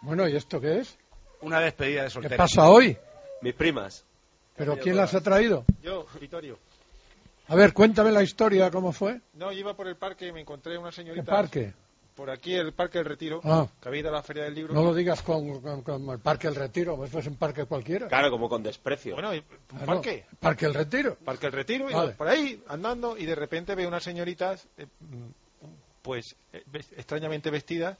Bueno, ¿y esto qué es? Una despedida de soltera. ¿Qué pasa hoy? Mis primas. ¿Pero quién las ha traído? Yo, Vittorio. A ver, cuéntame la historia, ¿cómo fue? No, yo iba por el parque y me encontré una señorita. ¿Qué parque? Por aquí, el Parque del Retiro, que había ido a la Feria del Libro. No lo digas con el Parque del Retiro, pues es un parque cualquiera. Claro, como con desprecio. Bueno, ¿un parque? Parque del Retiro. Parque del Retiro, y vale. por ahí andando, y de repente veo unas señoritas, extrañamente vestidas.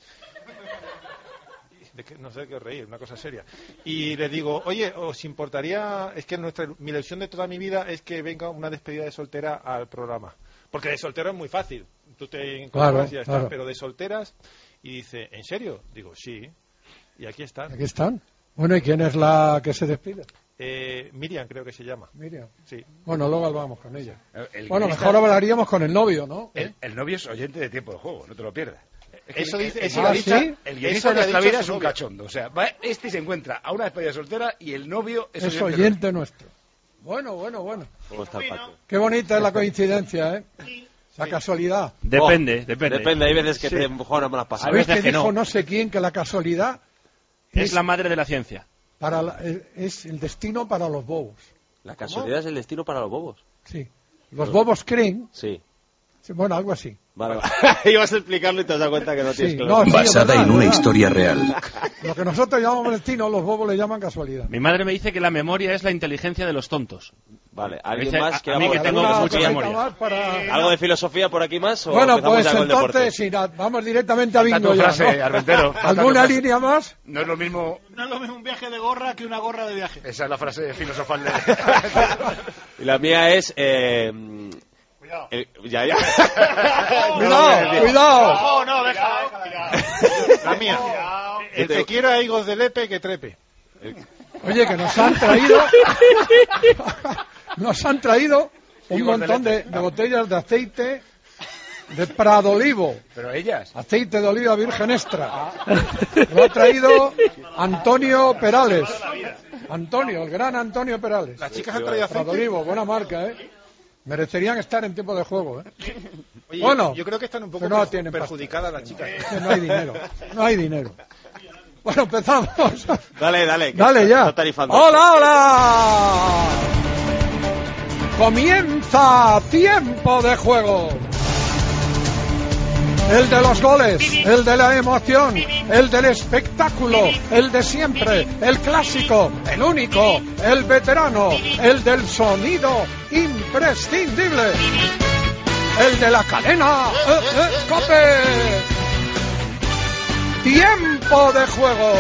No sé qué reír, una cosa seria. Y les digo, oye, ¿os importaría? Es que mi ilusión de toda mi vida es que venga una despedida de soltera al programa. Porque de soltero es muy fácil. Tú te encuentras y ya está. Pero de solteras, y dice, ¿en serio? Digo, sí. Y aquí están. Aquí están. Bueno, ¿y quién es la que se despide? Miriam, creo que se llama. Miriam. Sí. Bueno, luego hablamos con ella. Bueno, mejor hablaríamos con el novio, ¿no? El novio es oyente de Tiempo de Juego, no te lo pierdas. Eso dice, ¿sí? El guionista de nuestra vida es un cachondo. O sea, va se encuentra a una despedida soltera y el novio es oyente nuestro. Bueno. ¿Cómo está el patio? Qué bonita es la coincidencia, ¿eh? La casualidad. Depende, hay veces que te juegan malas pasadas. ¿Sabéis que dijo no sé quién que la casualidad es la madre de la ciencia? Es el destino para los bobos. ¿La casualidad es el destino para los bobos? Sí. Los bobos creen. Sí. Bueno, algo así. Vale. Ibas a explicarlo y te has dado cuenta que no tienes claro. Basada en una historia real. Lo que nosotros llamamos destino, los bobos le llaman casualidad. Mi madre me dice que la memoria es la inteligencia de los tontos. Vale, ¿alguien más que a mí que tengo mucha memoria? ¿Algo de filosofía por aquí más? ¿O bueno, pues entonces, vamos directamente a bingo ya, ¿no? ¿Alguna línea más? No es lo mismo un viaje de gorra que una gorra de viaje. Esa es la frase filosofal de... Y la mía es... Cuidado. Ya. Cuidado. No, deja. La mía. El que quiera higos de lepe, que trepe. Oye, que nos han traído un montón de botellas de aceite de Prado Olivo. Pero ellas. Aceite de oliva virgen extra. Lo ha traído Antonio Perales. El gran Antonio Perales. Las chicas han traído aceite. Prado Olivo, buena marca, ¿eh? Merecerían estar en Tiempo de Juego, ¿eh? Oye, bueno, yo creo que están un poco perjudicadas las chicas. No hay dinero. Bueno, empezamos. Dale ya. ¡Hola! Comienza Tiempo de Juego. El de los goles, el de la emoción, el del espectáculo, el de siempre, el clásico, el único, el veterano, el del sonido imprescindible, el de la cadena COPE. Tiempo de Juego.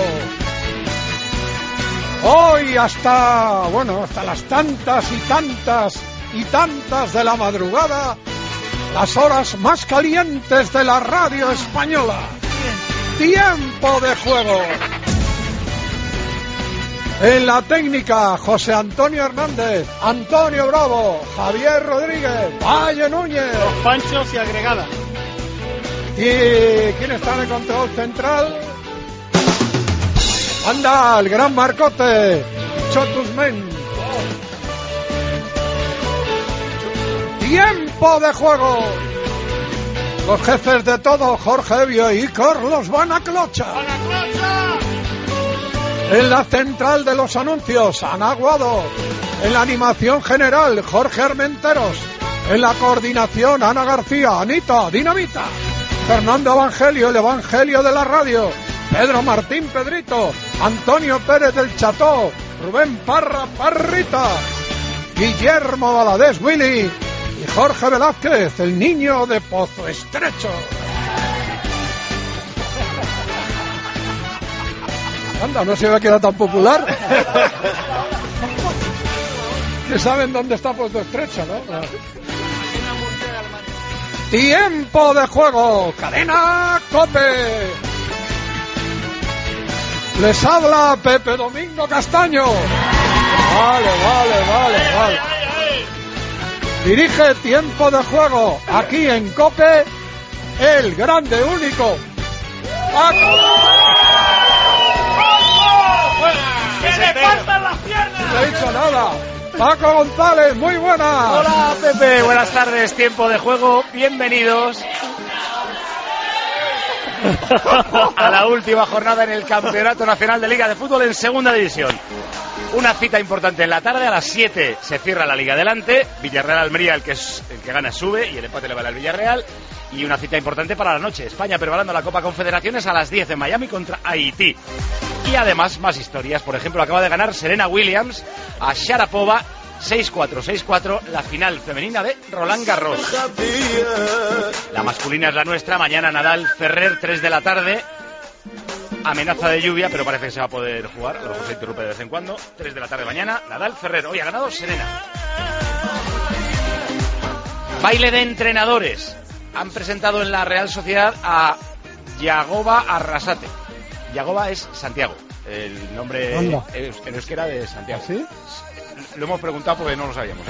Hoy hasta las tantas y tantas de la madrugada, las horas más calientes de la radio española. Tiempo de Juego. En la técnica, José Antonio Hernández, Antonio Bravo, Javier Rodríguez, Valle Núñez. Los Panchos y agregada. ¿Y quién está en el control central? Anda, el gran Marcote, Chotusmen. Tiempo de Juego. Los jefes de todo, Jorge Evio y Carlos Banaclocha. En la central de los anuncios, Ana Aguado. En la animación general, Jorge Armenteros. En la coordinación, Ana García, Anita, Dinamita. Fernando Evangelio, el Evangelio de la radio. Pedro Martín Pedrito. Antonio Pérez del Cható. Rubén Parra Parrita. Guillermo Valadez Willy. Y Jorge Velázquez, el niño de Pozo Estrecho. Anda, no se ve que era tan popular. Que saben dónde está Pozo Estrecho, ¿no? Tiempo de Juego, cadena COPE. Les habla Pepe Domingo Castaño. Vale. Dirige Tiempo de Juego, aquí en COPE, el grande único. ¡Que le faltan las piernas! No he dicho nada. Paco González, muy buenas. Hola Pepe, buenas tardes, Tiempo de Juego, bienvenidos. a la última jornada en el Campeonato Nacional de Liga de Fútbol en Segunda División. Una cita importante en la tarde, a las 7 se cierra la Liga Adelante, Villarreal-Almería, el que gana sube y el empate le vale al Villarreal. Y una cita importante para la noche, España preparando la Copa Confederaciones a las 10 en Miami contra Haití. Y además más historias, por ejemplo acaba de ganar Serena Williams a Sharapova 6-4, 6-4, la final femenina de Roland Garros. La masculina es la nuestra, mañana Nadal Ferrer, 3 de la tarde. Amenaza de lluvia, pero parece que se va a poder jugar, a lo mejor se interrumpe de vez en cuando. 3 de la tarde mañana, Nadal Ferrer, hoy ha ganado Serena. Baile de entrenadores. Han presentado en la Real Sociedad a Yagoba Arrasate. Yagoba es Santiago, el nombre en euskera de Santiago. ¿Sí? Lo hemos preguntado porque no lo sabíamos.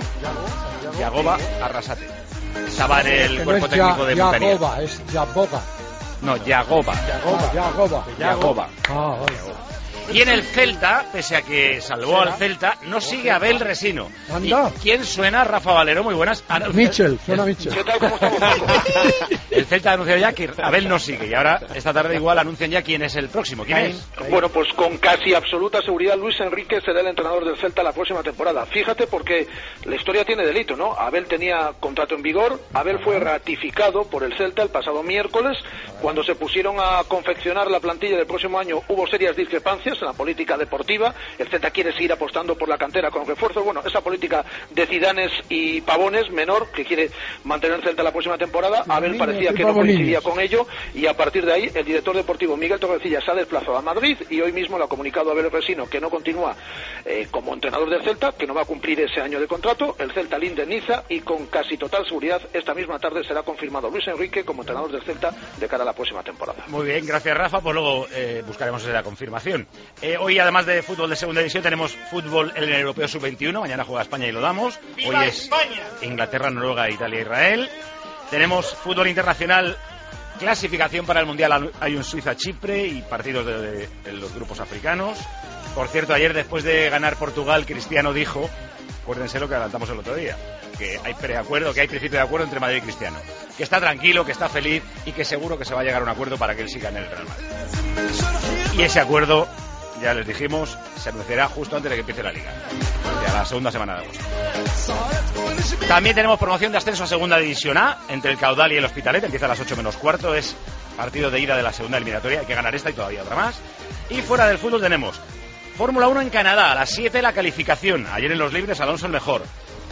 Yagoba Arrasate. Estaba en el cuerpo técnico de Montañés. Yagoba, es Yagoba. No, Yagoba. Yagoba. Ah, vale. Y en el Celta, pese a que salvó al Celta, no sigue Abel Resino. Anda. ¿Y quién suena? Rafa Valero, muy buenas. Mitchell, suena Mitchell. ¿Qué tal? ¿Cómo estamos? El Celta ha anunciado ya que Abel no sigue. Y ahora, esta tarde igual anuncian ya quién es el próximo. ¿Quién es? Bueno, pues con casi absoluta seguridad Luis Enrique será el entrenador del Celta la próxima temporada. Fíjate porque la historia tiene delito, ¿no? Abel tenía contrato en vigor, Abel fue ratificado por el Celta el pasado miércoles. Cuando se pusieron a confeccionar la plantilla del próximo año hubo serias discrepancias en la política deportiva. El Celta quiere seguir apostando por la cantera con refuerzos. Bueno, esa política de Zidanes y Pavones, menor, que quiere mantener el Celta la próxima temporada, Abel parecía que no coincidía con ello, y a partir de ahí el director deportivo Miguel Torrecilla se ha desplazado a Madrid y hoy mismo le ha comunicado a Abel Resino que no continúa como entrenador del Celta, que no va a cumplir ese año de contrato. El Celta le indemniza y con casi total seguridad esta misma tarde será confirmado Luis Enrique como entrenador del Celta de cara a la próxima temporada. Muy bien, gracias Rafa, pues luego buscaremos la confirmación. Hoy además de fútbol de segunda división tenemos fútbol en el Europeo Sub-21, mañana juega España y lo damos. Hoy es España! Inglaterra, Noruega, Italia, Israel. Tenemos fútbol internacional, clasificación para el Mundial, hay un Suiza-Chipre y partidos de los grupos africanos. Por cierto, ayer después de ganar Portugal, Cristiano dijo, acuérdense lo que adelantamos el otro día, que hay preacuerdo, que hay principio de acuerdo entre Madrid y Cristiano, que está tranquilo, que está feliz y que seguro que se va a llegar a un acuerdo para que él siga en el Real Madrid. Y ese acuerdo, ya les dijimos, se anunciará justo antes de que empiece la Liga, a la segunda semana de agosto. También tenemos promoción de ascenso a Segunda División A entre el Caudal y el Hospitalet, empieza a las 8 menos cuarto, es partido de ida de la segunda eliminatoria, hay que ganar esta y todavía otra más. Y fuera del fútbol tenemos Fórmula 1 en Canadá, a las 7 la calificación, ayer en los libres Alonso el mejor.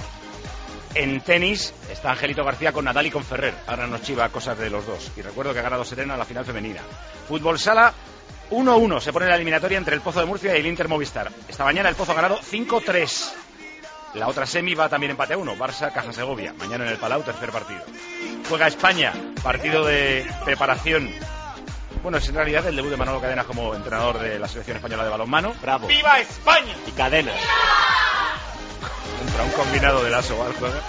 En tenis está Angelito García con Nadal y con Ferrer, ahora nos chiva cosas de los dos, y recuerdo que ha ganado Serena la final femenina. Fútbol sala 1-1, se pone la eliminatoria entre el Pozo de Murcia y el Inter Movistar. Esta mañana el Pozo ha ganado 5-3. La otra semi va también empate a 1, Barça, Caja Segovia. Mañana en el Palau, tercer partido. Juega España, partido de preparación. Bueno, es en realidad el debut de Manolo Cadenas como entrenador de la selección española de balonmano. Bravo. ¡Viva España! Y Cadenas. Contra un combinado de Lasso al juego.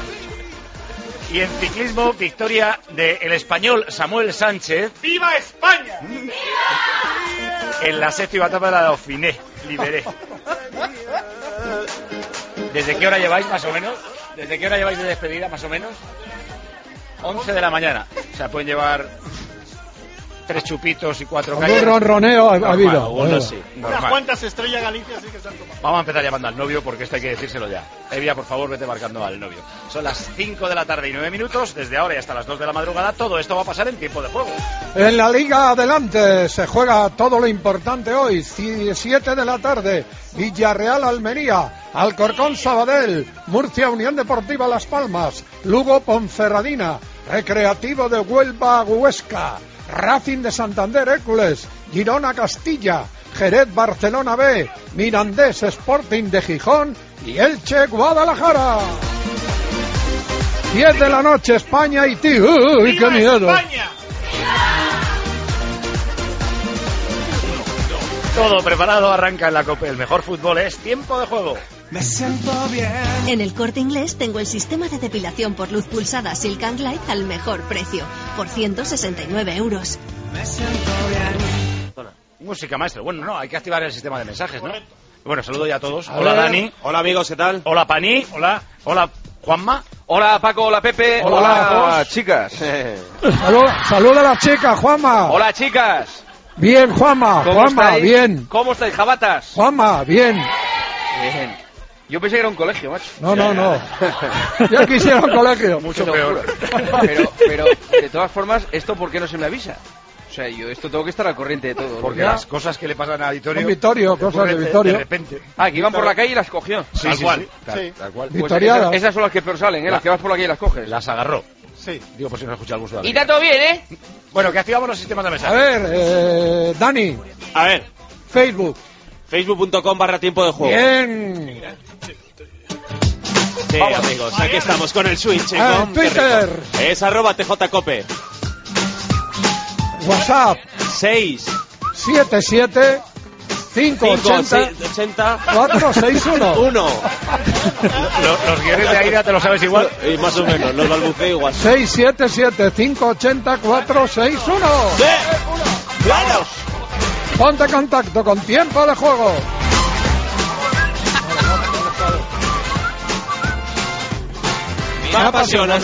Y en ciclismo, victoria del español Samuel Sánchez. ¡Viva España! En la séptima etapa de la Dauphiné, Liberé. ¿Desde qué hora lleváis más o menos? ¿Desde qué hora lleváis de despedida más o menos? 11 de la mañana. O sea, pueden llevar 3 chupitos y 4 calles. Un ronroneo ha habido. Unos sí, Unas normal. cuantas Estrella Galicia sí que se han tomado. Vamos a empezar llamando al novio porque esto hay que decírselo ya. Evia, por favor, vete marcando al novio. Son las 5 de la tarde y 9 minutos. Desde ahora y hasta las 2 de la madrugada todo esto va a pasar en tiempo de juego. En la Liga Adelante se juega todo lo importante hoy. 7 de la tarde, Villarreal Almería, Alcorcón Sabadell, Murcia Unión Deportiva Las Palmas, Lugo Ponferradina, Recreativo de Huelva Huesca, Racing de Santander Hércules, Girona Castilla, Jerez Barcelona B, Mirandés Sporting de Gijón y Elche Guadalajara. 10 de la noche, España Haití. ¡Uy, qué miedo! España! Todo preparado, arranca en la COPE. El mejor fútbol es tiempo de juego. Me siento bien. En el Corte Inglés tengo el sistema de depilación por luz pulsada Silk & Glide al mejor precio, por 169 €. Me siento bien. Música, maestro. Bueno, no, hay que activar el sistema de mensajes, ¿no? Bueno, saludo ya a todos. A Hola ver. Dani. Hola amigos, ¿qué tal? Hola Pani. Hola Juanma. Hola Paco, hola Pepe, Hola. chicas. Saluda a la chica, Juanma. Hola chicas. Bien, Juanma. ¿Cómo Juanma, estáis? bien. ¿Cómo estáis, jabatas? Juanma, bien. Bien. Yo pensé que era un colegio, macho. No. Ya quisiera un colegio. Mucho Te lo peor. juro. Pero, de todas formas, ¿esto por qué no se me avisa? O sea, yo esto tengo que estar al corriente de todo. Porque Ya. las cosas que le pasan a Vittorio... Con Vittorio, le cosas de ocurren Vittorio. De repente. Ah, que iban por la calle y las cogió. Sí, Tal sí, cual. sí. Sí. Tal cual. Pues Victoriadas. esas son las que peor salen, ¿eh? Las que vas por la calle y las coges. Las agarró. Sí. Digo, por si no escucha algún ciudadano. Y está todo bien, ¿eh? Bueno, que activamos los sistemas de A mensaje. ver, Dani, A ver, Facebook. facebook.com/tiempo de juego. Bien. Sí, amigos, aquí estamos con el Switch. En Twitter. Es @tjcope. WhatsApp 6 77 580 80 461. 1. Los guiones de Aida te lo sabes igual. Y más o menos, los balbuceo igual. 677 580 461. ¡Claros! Ponte en contacto con Tiempo de Juego. Me apasiona.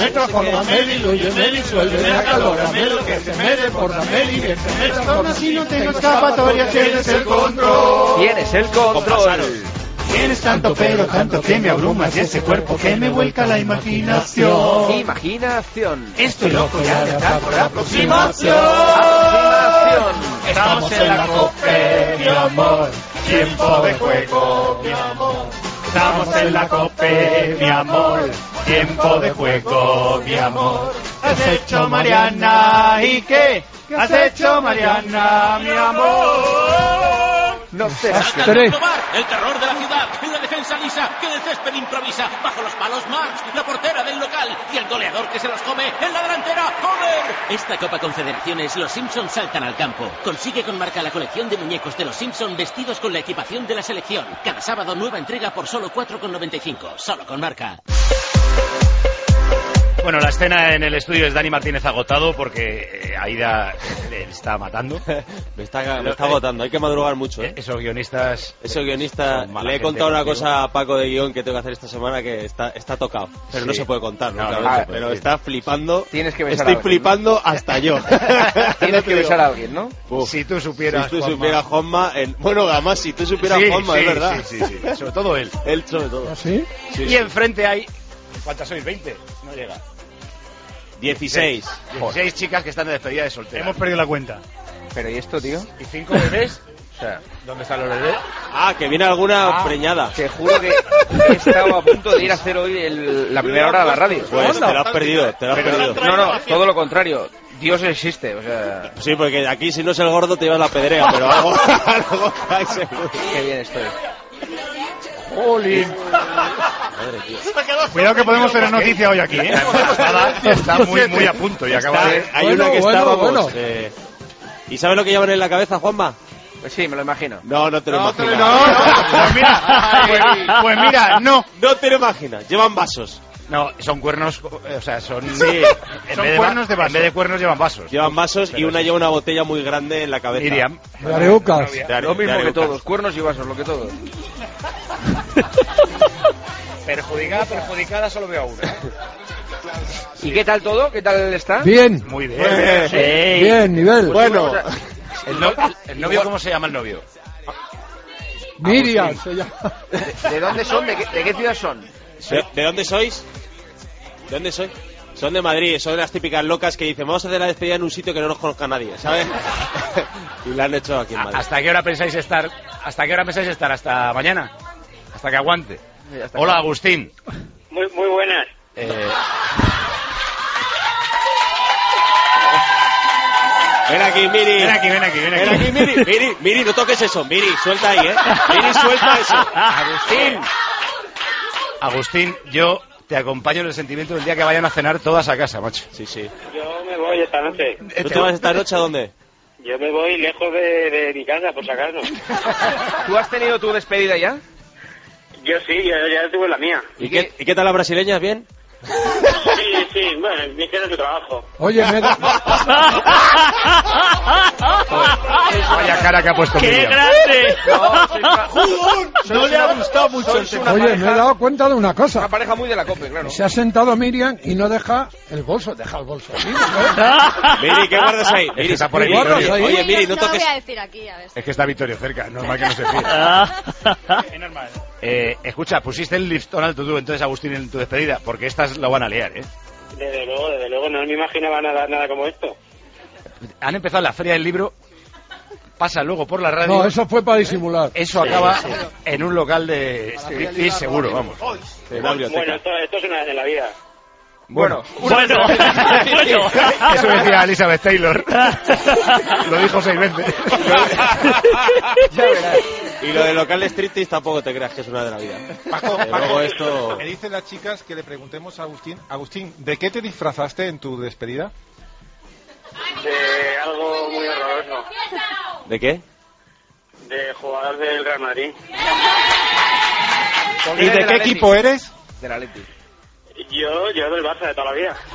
Si no tengo escapatoria, tienes el control. Tienes el control. Tienes tanto pero, tanto que me abrumas y ese cuerpo que me vuelca la imaginación. Imaginación. Estoy loco ya de estar por aproximación. Aproximación. Estamos en la COPE, mi amor. Tiempo de juego, mi amor. Estamos en la COPE, mi amor. Tiempo de juego, mi amor. ¿Has hecho, Mariana? ¿Y qué? ¿Qué has hecho, Mariana, mi amor? No te Tres. El terror de la ciudad, una defensa lisa que del césped improvisa. Bajo los palos Marx, la portera del local y el goleador que se los come en la delantera, Homer. Esta Copa Confederaciones, los Simpsons saltan al campo. Consigue con marca la colección de muñecos de los Simpsons vestidos con la equipación de la selección. Cada sábado nueva entrega por solo 4,95. Solo con marca. Bueno, la escena en el estudio es Dani Martínez agotado porque Aida le está matando. Me está agotando, hay que madrugar mucho, ¿eh? Esos guionistas... Ese guionista, son mala le he gente contado una contigo. cosa a Paco de guión que tengo que hacer esta semana que está tocado. Pero Sí. no se puede contar, No, nunca, no se puede pero decir. está flipando. Tienes que besar a Estoy alguien, flipando hasta yo. Tienes que besar a alguien, ¿no? Uf. Si tú supieras... Si tú Juanma. supieras Juanma, bueno, además si tú supieras Sí, Juanma, sí, es verdad. Sí, sí, sí. Sobre todo él. Él sobre todo. ¿Así? Sí, Y sí. enfrente hay... ¿Cuántas sois? ¿20? No llega. 16. 16 chicas que están de despedida de soltera. Hemos perdido la cuenta. Pero ¿y esto, tío? ¿Y 5 bebés? O sea, ¿Dónde están los bebés? Ah, que viene alguna preñada. te juro que he estado a punto de ir a hacer hoy la primera hora de la radio. Pues te lo has perdido, te lo has perdido. No, todo lo contrario. Dios existe, o sea, Sí, porque aquí si no es el gordo te llevas la pedrea, pero algo hay seguro. qué bien estoy. Jolín. Madre mía. Cuidado que podemos tener noticia hoy aquí, ¿eh? Está muy a punto y acaba de... Hay Bueno, una que bueno, estábamos... bueno. ¿Y sabes lo que llevan en la cabeza, Juanma? Pues sí, me lo imagino. No te lo imaginas. Pues mira, no. No te lo imaginas. Llevan vasos. No, son cuernos, o sea, son... Sí, Son cuernos de vaso. En vez de cuernos llevan vasos. llevan vasos y Pero una sí. lleva una botella muy grande en la cabeza. Miriam. De Areucas. Lo mismo que todos, cuernos y vasos, lo que todos. Perjudicada solo veo a una. ¿Y qué tal todo? ¿Qué tal está? Bien. Muy bien. Bien, nivel. Bueno, ¿El novio cómo se llama el novio? Miriam se llama. ¿De dónde son? ¿De qué ciudad son? ¿de dónde sois? ¿De dónde sois? Son de Madrid, son las típicas locas que dicen vamos a hacer la despedida en un sitio que no nos conozca nadie, ¿sabes? Y la han hecho aquí en Madrid. ¿Hasta qué hora pensáis estar? ¿Hasta mañana? ¿Hasta que aguante? Hasta Hola, Agustín. Muy buenas. Ven aquí, Miri. Ven aquí. Ven aquí, Miri. Miri, no toques eso. Miri, suelta ahí, ¿eh? Miri, suelta eso. Agustín, yo te acompaño en el sentimiento del día que vayan a cenar todas a casa, macho. Sí. Yo me voy esta noche. ¿Tú te vas esta noche a dónde? Yo me voy lejos de mi casa, por si acaso. ¿Tú has tenido tu despedida ya? Yo sí, yo ya tuve la mía. ¿Y qué tal la brasileña? ¿Bien? Sí, bueno, es que no es tu trabajo. Oye, Vaya cara que ha puesto ¡Qué Miriam. grande! No le ha gustado mucho el tema. Oye, me he dado cuenta de una cosa. Una pareja muy de la COPE, claro. Se ha sentado Miriam y no deja el bolso. Deja el bolso. Miri, ¿qué guardas ahí? Miri, Está por ahí ¿Qué guardas Vittorio. ahí? Oye, Miri, no No toques... voy a decir aquí, a ver. Es que está Vittorio cerca, normal que no se fíe. Es normal. Escucha, pusiste el listón alto tú entonces, Agustín, en tu despedida, porque estas lo van a liar, ¿eh? Desde luego, no me imaginaba nada como esto. Han empezado la feria del libro, pasa luego por la radio. No, eso fue para disimular. Eso acaba en un local de striptease seguro, vamos. Bueno, esto es una vez en la vida. Bueno. Bueno. Eso decía Elizabeth Taylor. Lo dijo 6 veces. Ya verás. Y lo del local de striptease tampoco te creas que es una de la vida. Paco, Luego esto... me dicen las chicas que le preguntemos a Agustín. Agustín, ¿de qué te disfrazaste en tu despedida? De algo muy horroroso. ¿De qué? De jugador del Real Madrid. ¿Y de qué equipo eres? De la Leti. Yo del Barça de toda la vida.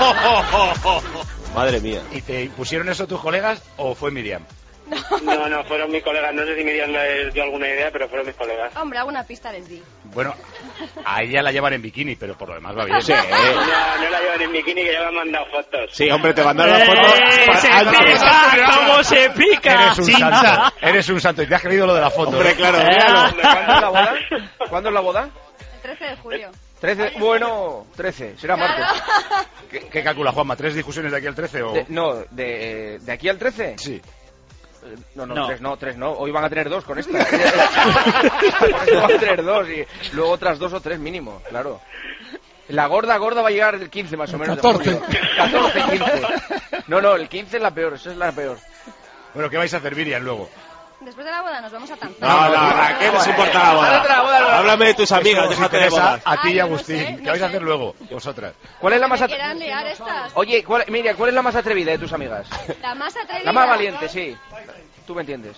Madre mía. ¿Y te pusieron eso tus colegas o fue Miriam? No, fueron mis colegas. No sé si Miriam les dio alguna idea, pero fueron mis colegas. Hombre, alguna pista les di. Bueno, a ella la llevan en bikini, pero por lo demás va bien. Sí, No la llevan en bikini, que ya me han mandado fotos. sí, hombre, te mandaron las fotos. ¡Se pica! ¿Cómo se pica? Eres un Chincha. santo. Eres un santo. Y te has creído lo de la foto. Hombre, claro. ¿Cuándo es la boda? ¿Cuándo es la boda? El 13 de julio. 13, bueno, 13, será martes. ¿Qué calcula, Juanma? ¿3 discusiones de aquí al 13 o...? ¿De aquí al 13? Sí. No, tres no. Hoy van a tener 2 con esta. Con esto van a tener 2 y luego otras 2 o 3 mínimo, claro. La gorda va a llegar el 15 más o menos. 14. De julio. 14, 15. No, el 15 es la peor, esa es la peor. Bueno, ¿qué vais a hacer, Miriam, luego? Después de la boda nos vamos a Tanzania. No, ¿qué nos importa la boda? Háblame de tus amigas, Eso déjate nos de interesa bodas. a ti y a Ay, no Agustín. sé, ¿Qué vais a no sé. hacer luego, vosotras? ¿Cuál es la más ¿Me quieran liar estas? Oye, Miriam, ¿cuál es la más atrevida de tus amigas? La más atrevida. La más valiente, sí. Tú me entiendes.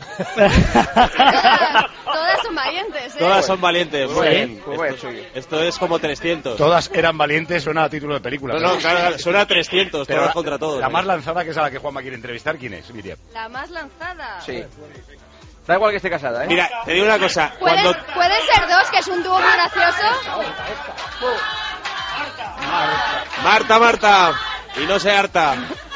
Todas son valientes, ¿eh? Todas son valientes, muy bien. Pues bueno, soy yo. Esto es como 300. Todas eran valientes, suena a título de película. No, claro, suena a 300, Pero todas contra todos. La más lanzada, que es a la que Juanma quiere entrevistar, ¿quién es, Miriam? La más lanzada. Sí. Da igual que esté casada, ¿eh? Mira, te digo una cosa. Cuando... ¿Pueden ser 2, que es un dúo muy gracioso? Marta. Y no se harta.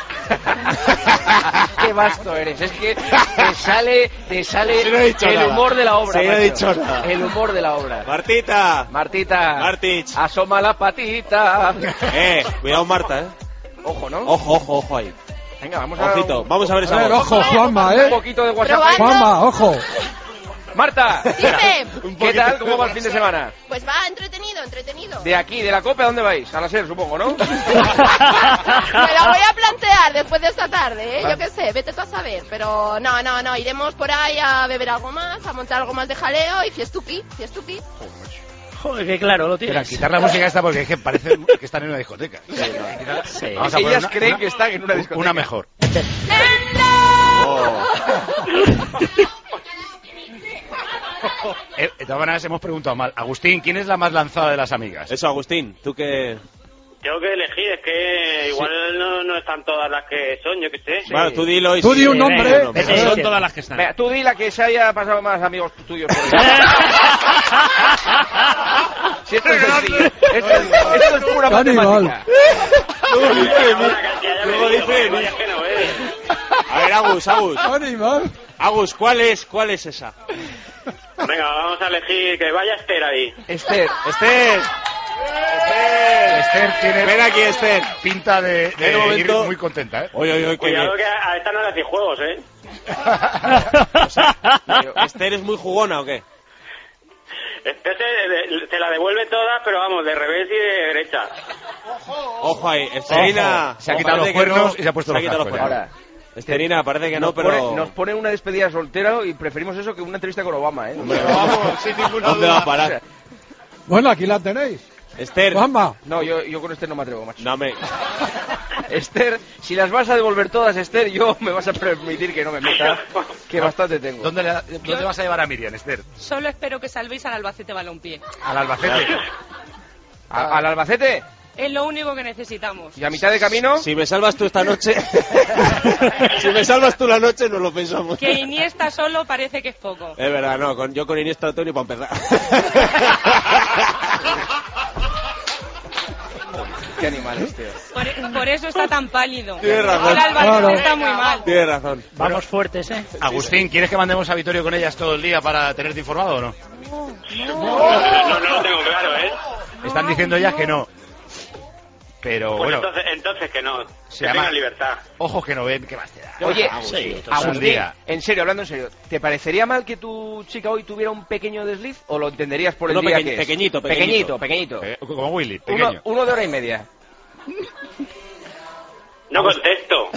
Qué vasto eres. Es que te sale Sí, no he dicho el nada. humor de la obra. Sí, no he macho. dicho nada. El humor de la obra. Martita. Martich. Asoma la patita. Cuidado, Marta, Ojo, ¿no? Ojo ahí. Venga, vamos a... Ojito, vamos a ver esa A ver, voz. ojo, Juanma, Un poquito de WhatsApp. Probando. Juanma, ojo. Marta. Dime. ¿Qué tal? ¿Cómo va el fin de semana? Pues va, entretenido. De aquí, de la COPE, ¿a dónde vais? A la SER, supongo, ¿no? Me la voy a plantear después de esta tarde, ¿eh? Yo qué sé, vete tú a saber. Pero no, iremos por ahí a beber algo más, a montar algo más de jaleo y fiestuki. Joder, que claro, lo Espera, tienes. quitar la música esta porque es que parece que están en una discoteca. Sí. Vamos a poner Ellas creen que están en una discoteca. Una mejor. De todas maneras hemos preguntado mal. Agustín, ¿quién es la más lanzada de las amigas? Eso, Agustín, tú que... Tengo que elegir, es que igual no están todas las que son, yo qué sé. Bueno, tú dilo y... Tú di un nombre. Son todas las que están. Venga, tú di la que se haya pasado más amigos tuyos por ahí. Si esto es sencillo. Esto es pura matemática. Luego dice... A ver, Agus. Animal. Agus, ¿cuál es esa? Venga, vamos a elegir que vaya Esther ahí. Esther. Esther tiene... Ven aquí, Esther. Pinta de En un ir momento- muy contenta, ¿eh? Oye, qué bien. Cuidado que a esta no le hacéis juegos, ¿eh? ¿Esther es muy jugona o qué? Esther te la devuelve toda, pero vamos, de revés y de derecha. Ojo ahí, Esterina. Se ha quitado los cuernos y se ha puesto los cascos. Ahora, Esterina, parece que no, pero... nos pone una despedida soltera y preferimos eso que una entrevista con Obama, ¿eh? Hombre, vamos, sin ninguna ¿dónde va a parar? Bueno, aquí la tenéis. Esther. Juanma. No, yo con Esther no me atrevo, macho. No me... Esther, si las vas a devolver todas, Esther, yo me vas a permitir que no me meta, que bastante tengo. ¿Dónde vas a llevar a Miriam, Esther? Solo espero que salvéis al Albacete Balompié. Al Albacete. ¿Al Albacete? Es lo único que necesitamos. ¿Y a mitad de camino? Si me salvas tú esta noche... si me salvas tú la noche, nos lo pensamos. Que Iniesta solo parece que es poco. Es verdad, no, yo con Iniesta no tengo ni para empezar. Qué animales, tío. Por eso está tan pálido. Tienes razón. El Albacete está muy mal. Tienes razón. Vamos fuertes, ¿eh? Agustín, ¿quieres que mandemos a Vittorio con ellas todo el día para tenerte informado o no? No lo tengo claro, ¿eh? Están diciendo ellas que no. Pero Pues bueno, entonces que no. se Que llama tengan libertad. ojos que no ven, ¿qué más te da? Oye, Sí, Agustín, un día. en serio, hablando en serio, ¿te parecería mal que tu chica hoy tuviera un pequeño desliz o lo entenderías por el Uno día peque- que es? pequeñito. Pequeñito. Como Willy, pequeño. Uno de hora y media. No contesto.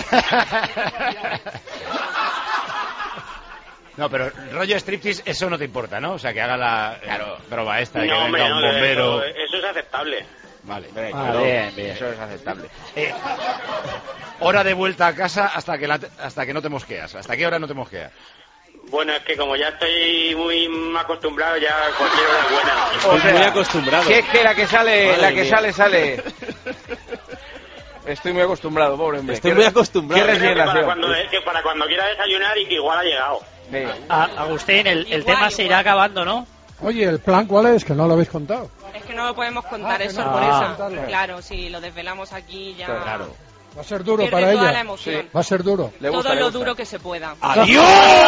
No, pero rollo striptease, eso no te importa, ¿no? O sea, que haga la broma esta de que No, hombre, venga un no, bombero. eso es aceptable. Vale. Bien. Eso es aceptable. Hora de vuelta a casa hasta que no te mosqueas. ¿Hasta qué hora no te mosqueas? Bueno, es que como ya estoy muy acostumbrado, ya cualquier hora es buena. Estoy muy acostumbrado. Si es que la que sale, Madre sale. Estoy muy acostumbrado, pobre hombre. Estoy muy acostumbrado. Qué Creo que resignación. que para cuando quiera desayunar y que igual ha llegado. Agustín, el tema se irá acabando, ¿no? Oye, ¿el plan cuál es? Que no lo habéis contado. Es que no lo podemos contar, que eso no por podéis eso. contarlo. Claro, si lo desvelamos aquí ya... Claro. Va a ser duro Pierde para toda ella. la emoción. Va a ser duro. Todo lo duro que se pueda. ¡Adiós!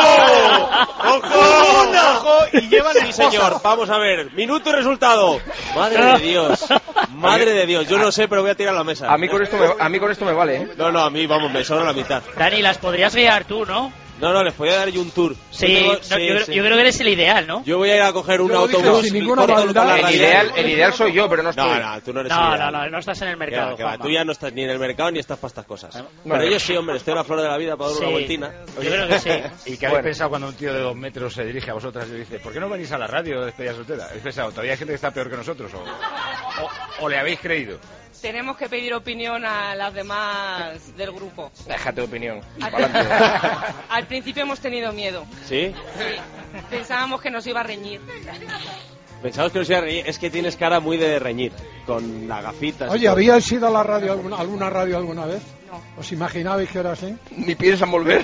¡Ojo! Y llevan sí, señor. Vamos a ver. Minuto y resultado. Madre de Dios. Madre de Dios. Yo no sé, pero voy a tirar la mesa. A mí con esto me vale, ¿eh? No, a mí, vamos, me sobra la mitad. Dani, las podrías guiar tú, ¿no? No, les podía dar yo un tour. Sí, yo creo que eres el ideal, ¿no? Yo voy a ir a coger un Yo dije, autobús. sin ninguna corto maldad. con la radio. El ideal soy yo, pero no estoy. No, tú no eres ideal. No estás en el mercado. Que va, Juanma. tú ya no estás ni en el mercado ni estás para estas cosas. Pero yo sí, hombre, estoy a la flor de la vida para dar una Sí, vueltina. yo creo que sí. ¿Y qué habéis pensado cuando un tío de 2 metros se dirige a vosotras y dice, ¿por qué no venís a la radio de despedida soltera? ¿Habéis pensado, todavía hay gente que está peor que nosotros? ¿O le habéis creído? Tenemos que pedir opinión a las demás del grupo. Déjate opinión. Al principio hemos tenido miedo. ¿Sí? Sí. Pensábamos que nos iba a reñir. Pensabas que nos iba a reñir. Es que tienes cara muy de reñir. Con las gafitas. Oye, ¿habíais ido a la radio, alguna radio alguna vez? No. ¿Os imaginabais que era así? Ni piensan volver.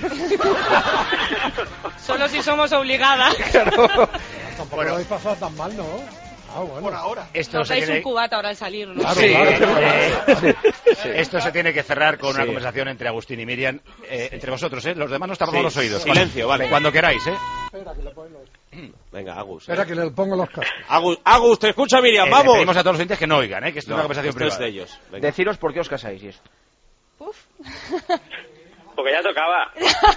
Solo si somos obligadas. Claro. Tampoco lo habéis pasado tan mal, ¿no? Ah, bueno. Por ahora. Esto Nos se dais tiene... un cubata ahora al salir, ¿no? Claro, Sí. claro. Esto se tiene que cerrar con una conversación entre Agustín y Miriam, entre vosotros, ¿eh? Los demás nos tapamos Sí. los oídos. Silencio, vale. Cuando queráis, ¿eh? Espera, que le pongo los... Venga, Agus. Espera, que le pongo los cascos. Agus, te escucha Miriam, Le vamos. pedimos a todos los oyentes que no oigan, ¿eh? Que esto es una conversación esto privada. es de ellos. Venga. Deciros por qué os casáis y esto. Porque ya tocaba.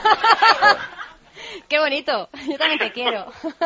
¡Qué bonito! Yo también te quiero.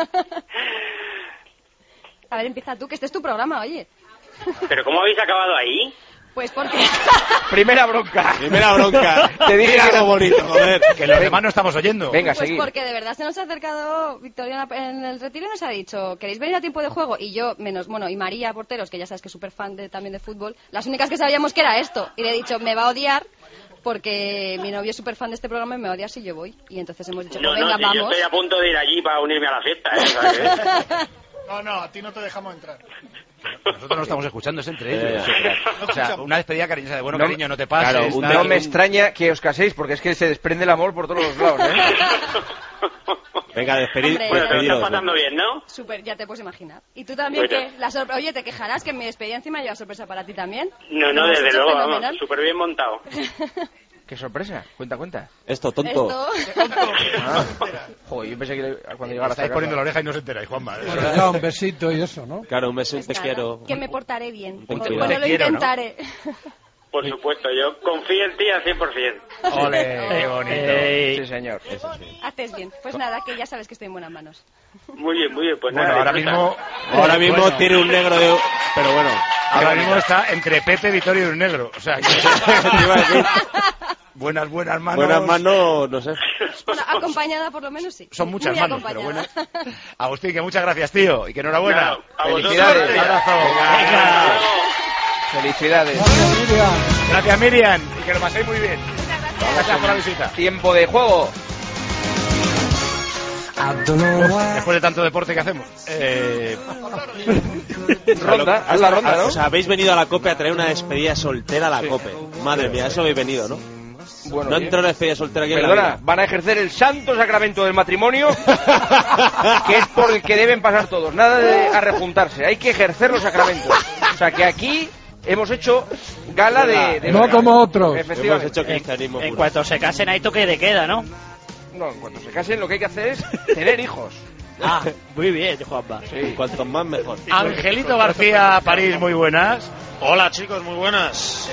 A ver, empieza tú, que este es tu programa, oye. ¿Pero cómo habéis acabado ahí? Pues porque... Primera bronca. Te dije Mira que era lo bonito, joder. Que los demás no estamos oyendo. Venga, Pues seguid. porque de verdad se nos ha acercado Victoria en el retiro y nos ha dicho, ¿queréis venir a tiempo de juego? Y yo, y María Porteros, que ya sabes que es súper fan también de fútbol, las únicas que sabíamos que era esto. Y le he dicho, me va a odiar porque mi novio es súper fan de este programa y me va a odiar si yo voy. Y entonces hemos dicho, pues venga, si yo vamos. estoy a punto de ir allí para unirme a la fiesta, ¿eh? O sea que- No, a ti no te dejamos entrar. Nosotros no estamos escuchando, es entre ellos. O sea, una despedida cariñosa de bueno, No, cariño, no te pases. claro, tal. No me extraña que os caséis porque es que se desprende el amor por todos los lados, ¿eh? Venga, despediros. Hombre, Bueno, te lo estás pasando bien, ¿no? Súper, ya te puedes imaginar. Y tú también, Bueno. que oye, te quejarás que en mi despedida encima lleva sorpresa para ti también. No, Lo hemos desde hecho luego, fenomenal. vamos, súper bien montado. Qué sorpresa. Cuenta. Esto, tonto. Ah. Joder, yo pensé que cuando llegara Estáis poniendo la oreja y no os enteráis, Juanma. Bueno, ya un besito y eso, ¿no? Claro, un beso, Pues te nada, quiero. que me portaré bien. Ten O cuidado. bueno, lo Te quiero, ¿no? intentaré. Por supuesto, yo confío en ti al 100%. Ole, qué bonito. Sí, señor. Haces bien. Pues nada, que ya sabes que estoy en buenas manos. Muy bien, pues Bueno, nada. ahora disfruta. mismo Ahora tiene un negro de... Pero bueno. ahora mismo está entre Pepe, Vittorio y un negro. O sea, que... Te iba a decir, buenas manos. buenas manos, no sé. Bueno, acompañada por lo menos sí. Son muchas Muy manos, pero acompañada. buenas. Agustín, que muchas gracias, tío. Y que enhorabuena. Nada, a vosotros. Felicidades. Un abrazo. Venga. Felicidades. Gracias, Miriam. Gracias, Miriam. Y que lo paséis muy bien. Gracias por la visita. Tiempo de juego. Después de tanto deporte que hacemos. Ronda, haz la ronda, ¿no? O sea, habéis venido a la COPE a traer una despedida soltera a la COPE. Madre mía, eso habéis venido, ¿no? Bueno, no entró una despedida soltera aquí en la perdona, vida. van a ejercer el santo sacramento del matrimonio, que es por el que deben pasar todos. Nada de a rejuntarse, hay que ejercer los sacramentos. O sea, que aquí hemos hecho gala de no como otros. Efectivamente. Hemos hecho cristianismo En puro. cuanto se casen hay toque de queda, ¿no? No, en cuanto se casen lo que hay que hacer es tener hijos. Ah, muy bien, Juanpa. Sí. Cuanto más mejor. Angelito García, París, muy buenas. Hola chicos, muy buenas.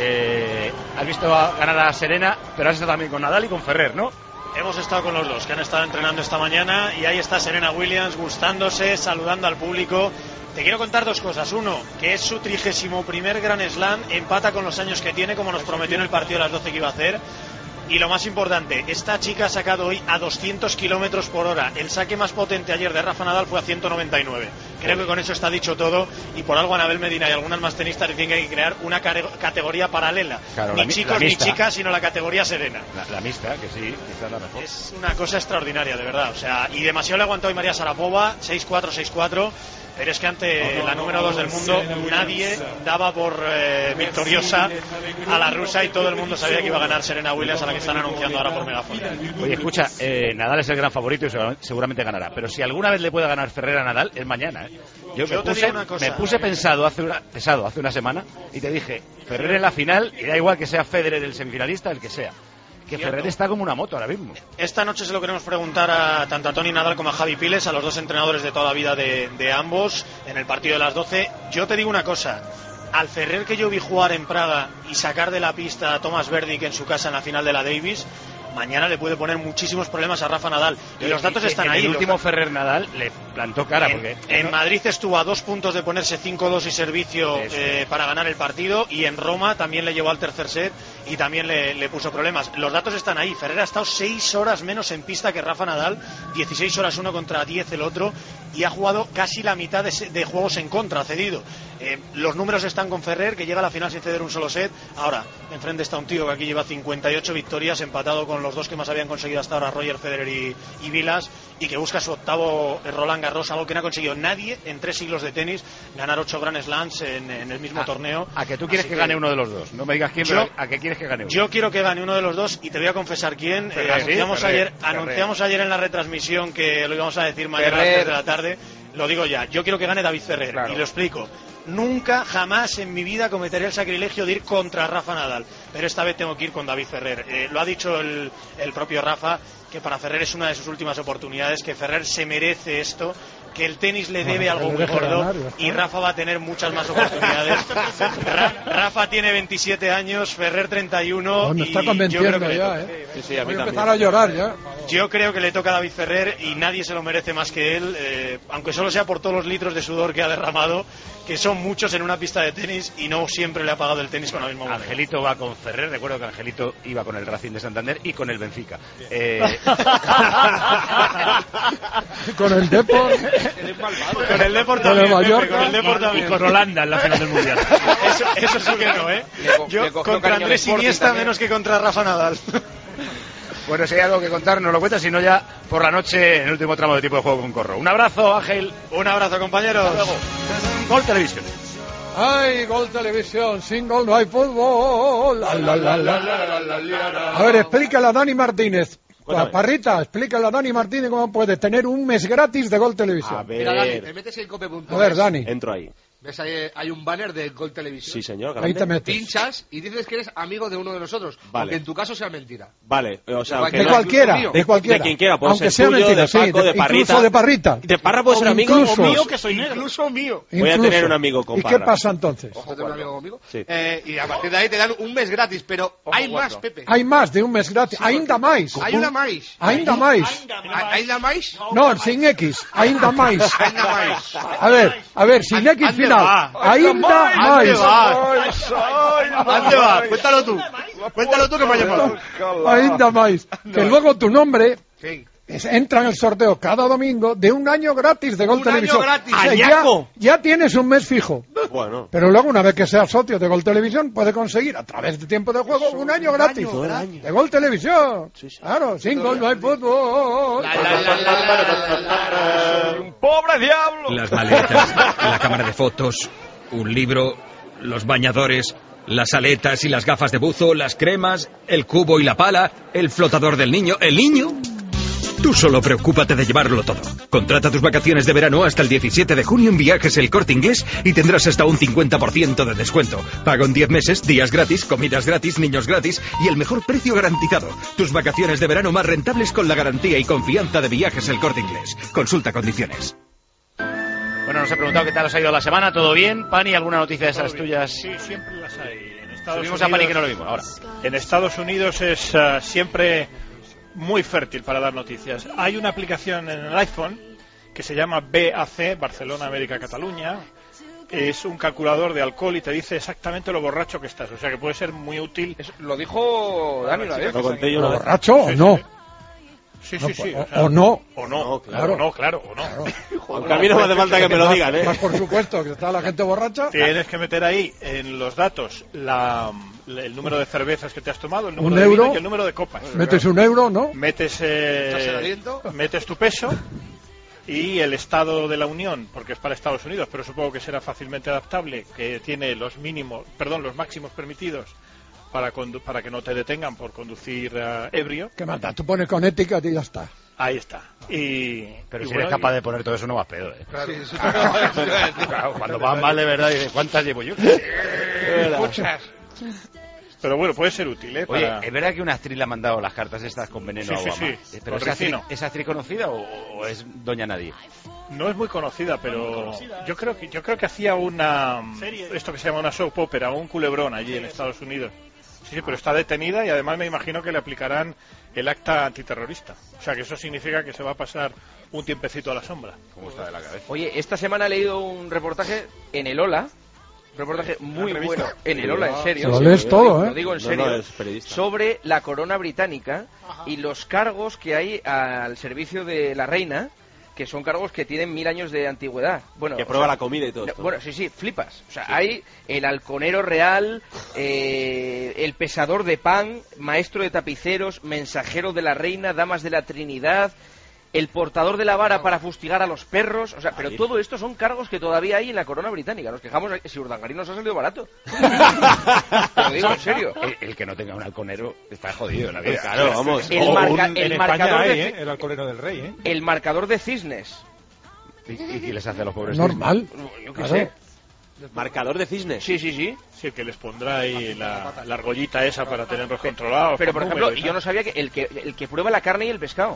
Has visto ganar a Serena, pero has estado también con Nadal y con Ferrer, ¿no? Hemos estado con los dos, que han estado entrenando esta mañana, y ahí está Serena Williams gustándose, saludando al público. Te quiero contar dos cosas. Uno, que es su 31º Grand Slam, empata con los años que tiene, como nos prometió en el partido de las 12 que iba a hacer. Y lo más importante, esta chica ha sacado hoy a 200 kilómetros por hora. El saque más potente ayer de Rafa Nadal fue a 199. Creo que con eso está dicho todo, y por algo Anabel Medina y algunas más tenistas dicen que hay que crear una categoría paralela. Claro, ni chicos ni chicas, sino la categoría serena. La mixta, que sí, quizás la mejor. Es una cosa extraordinaria, de verdad. O sea, y demasiado le ha aguantado hoy María Sharapova, 6-4, 6-4. Pero es que ante la número 2 del mundo nadie daba por victoriosa a la rusa, y todo el mundo sabía que iba a ganar Serena Williams, a la que están anunciando ahora por megáfono. Oye, escucha, Nadal es el gran favorito y seguramente ganará. Pero si alguna vez le puede ganar Ferrer a Nadal, es mañana, ¿eh? Yo te digo una cosa. me puse pesado hace una semana y te dije, Ferrer en la final, y da igual que sea Federer el semifinalista, el que sea. Que Ferrer está como una moto ahora mismo. Esta noche se lo queremos preguntar tanto a Toni Nadal como a Javi Piles, a los dos entrenadores de toda la vida de ambos, en el partido de las 12. Yo te digo una cosa, al Ferrer que yo vi jugar en Praga y sacar de la pista a Thomas Berdych en su casa en la final de la Davis, mañana le puede poner muchísimos problemas a Rafa Nadal. Y los datos están ahí. El último Ferrer Nadal le plantó cara. En Madrid estuvo a 2 puntos de ponerse 5-2 y servicio para ganar el partido, y en Roma también le llevó al tercer set y también le puso problemas. Los datos están ahí. Ferrer ha estado 6 horas menos en pista que Rafa Nadal, 16 horas uno contra 10 el otro, y ha jugado casi la mitad de juegos en contra, cedido. Los números están con Ferrer, que llega a la final sin ceder un solo set. Ahora, enfrente está un tío que aquí lleva 58 victorias, empatado con los dos que más habían conseguido hasta ahora, Roger Federer y Vilas, y que busca su octavo Roland Garros, algo que no ha conseguido nadie en 3 siglos de tenis, ganar 8 Grand Slams en el mismo torneo. A que tú quieres que gane uno de los dos. No me digas quién, pero a qué quieres que gane uno. Yo quiero que gane uno de los dos, y te voy a confesar quién. Anunciamos ayer en la retransmisión que lo íbamos a decir mañana a las 3 de la tarde. Lo digo ya, yo quiero que gane David Ferrer, claro. Y lo explico. Nunca, jamás en mi vida cometeré el sacrilegio de ir contra Rafa Nadal, pero esta vez tengo que ir con David Ferrer. Lo ha dicho el propio Rafa, que para Ferrer es una de sus últimas oportunidades, que Ferrer se merece esto, que el tenis le debe algo muy gordo, y Rafa va a tener muchas más oportunidades. Rafa tiene 27 años, Ferrer 31. Me está convenciendo ya, Sí, a mí voy a empezar a llorar ya. Yo creo que le toca a David Ferrer, y nadie se lo merece más que él, aunque solo sea por todos los litros de sudor que ha derramado, que son muchos en una pista de tenis, y no siempre le ha pagado el tenis con la misma moneda. Angelito va con Ferrer, recuerdo que Angelito iba con el Racing de Santander y con el Benfica. Con el Depor. Con el Depor también, con el Depor también. Y con Holanda en la final del Mundial. Eso sí que no, Yo contra Andrés Iniesta menos que contra Rafa Nadal. Bueno, si hay algo que contar, nos lo cuentas, si no ya por la noche en el último tramo de Tipo de Juego con Corro. Un abrazo, Ángel. Un abrazo, compañeros. Hasta luego. Gol Televisión. ¡Ay, Gol Televisión! Sin gol no hay fútbol. A ver, explícale a Dani Martínez. Parrita, explícale a Dani Martínez cómo puede tener un mes gratis de Gol Televisión. A ver. Mira, Dani, te metes en cope.es. A ver, Dani. Entro ahí. ¿Ves? Hay un banner de Gol Televisión. Sí, señor. Ahí te metes. Pinchas y dices que eres amigo de uno de nosotros. Vale. Aunque en tu caso sea mentira. Vale, o sea, de cualquiera. De quien quiera, puede aunque ser sea tuyo, mentira, de Paco, de Parrita. Incluso de Parrita. ¿De Parra puede ser amigo? Incluso. O mío, que soy negro. Incluso mío. Voy a tener un amigo con Parra. ¿Y qué pasa entonces? Ojo, ¿tener un amigo conmigo? Sí. Y a partir de ahí te dan un mes gratis, pero hay más, Pepe. Hay más de un mes gratis. Sí, ainda máis. Hay una más. Ainda máis. ¿Ainda más? No, sin X. Ainda máis. Ainda más. A ver, sin X final. Ainda máis. ¿Dónde va? Cuéntalo tú que me ha llamado. Ainda máis. Que luego tu nombre entra en el sorteo cada domingo de un año gratis de Gol Televisión. Gratis. O sea, ya tienes un mes fijo. Bueno. Pero luego, una vez que seas socio de Gol Televisión, puedes conseguir a través de tiempo de juego un año gratis de Gol Televisión. Claro, sin gol no hay fútbol. ¡Pobre diablo! Las maletas, la cámara de fotos, un libro, los bañadores, las aletas y las gafas de buzo, las cremas, el cubo y la pala, el flotador del niño. ¿El niño? Tú solo preocúpate de llevarlo todo. Contrata tus vacaciones de verano hasta el 17 de junio en Viajes El Corte Inglés y tendrás hasta un 50% de descuento. Pago en 10 meses, días gratis, comidas gratis, niños gratis y el mejor precio garantizado. Tus vacaciones de verano más rentables con la garantía y confianza de Viajes El Corte Inglés. Consulta condiciones. Bueno, nos he preguntado qué tal os ha ido la semana. ¿Todo bien? Pani, ¿alguna noticia de esas tuyas? Sí, siempre las hay. En Estados Subimos Unidos, a Pani que no lo vimos ahora. En Estados Unidos es siempre muy fértil para dar noticias. Hay una aplicación en el iPhone que se llama BAC, Barcelona, América, Cataluña. Es un calculador de alcohol y te dice exactamente lo borracho que estás. O sea que puede ser muy útil. Lo dijo Dani una vez. Lo conté yo una vez. ¿Borracho o no? Sí. O no. O no, claro. Aunque a mí no me hace falta que me lo digan, ¿eh? Más por supuesto, que está la gente borracha. Tienes que meter ahí en los datos el número de cervezas que te has tomado, el número un de euro, vino y el número de copas. Metes un euro, ¿no? Metes tu peso y el estado de la Unión, porque es para Estados Unidos, pero supongo que será fácilmente adaptable, que tiene los máximos permitidos para que no te detengan por conducir ebrio. ¿Qué manda? Tú pones con ética y ya está. Ahí está. Pero si eres capaz de poner todo eso, no vas pedo, ¿eh? Claro, cuando vas mal de verdad, dices, ¿cuántas llevo yo? Muchas. Pero bueno, puede ser útil, ¿eh? Oye, ¿es verdad que una actriz le ha mandado las cartas estas con veneno a Obama? Sí. ¿Pero es actriz conocida o es doña nadie? No es muy conocida, pero yo creo que hacía esto que se llama una soap opera, un culebrón allí en Estados Unidos. Sí, pero está detenida y además me imagino que le aplicarán el acta antiterrorista. O sea que eso significa que se va a pasar un tiempecito a la sombra. ¿Cómo está de la cabeza? Oye, esta semana he leído un reportaje en el Ola. Un reportaje muy bueno en el Ola, en serio. Lo lees todo, ¿eh? Lo digo en serio. Sobre la corona británica y los cargos que hay al servicio de la reina, que son cargos que tienen 1000 años de antigüedad. Bueno, que prueba la comida y todo esto. Bueno, sí, flipas. O sea, hay el halconero real, el pesador de pan, maestro de tapiceros, mensajero de la reina, damas de la Trinidad, el portador de la vara para fustigar a los perros. O sea, pero todo esto son cargos que todavía hay en la corona británica. Nos quejamos si Urdangarín nos ha salido barato. Te lo digo en serio. El que no tenga un halconero está jodido en la vida. Claro, vamos. El marcador el halconero del rey, ¿eh? El marcador de cisnes. ¿Y qué les hace a los pobres? Normal. Yo qué sé. Marcador de cisnes. Sí. Sí, que les pondrá ahí la argollita esa para tenerlos controlados. Pero, por ejemplo, yo no sabía que el que prueba la carne y el pescado.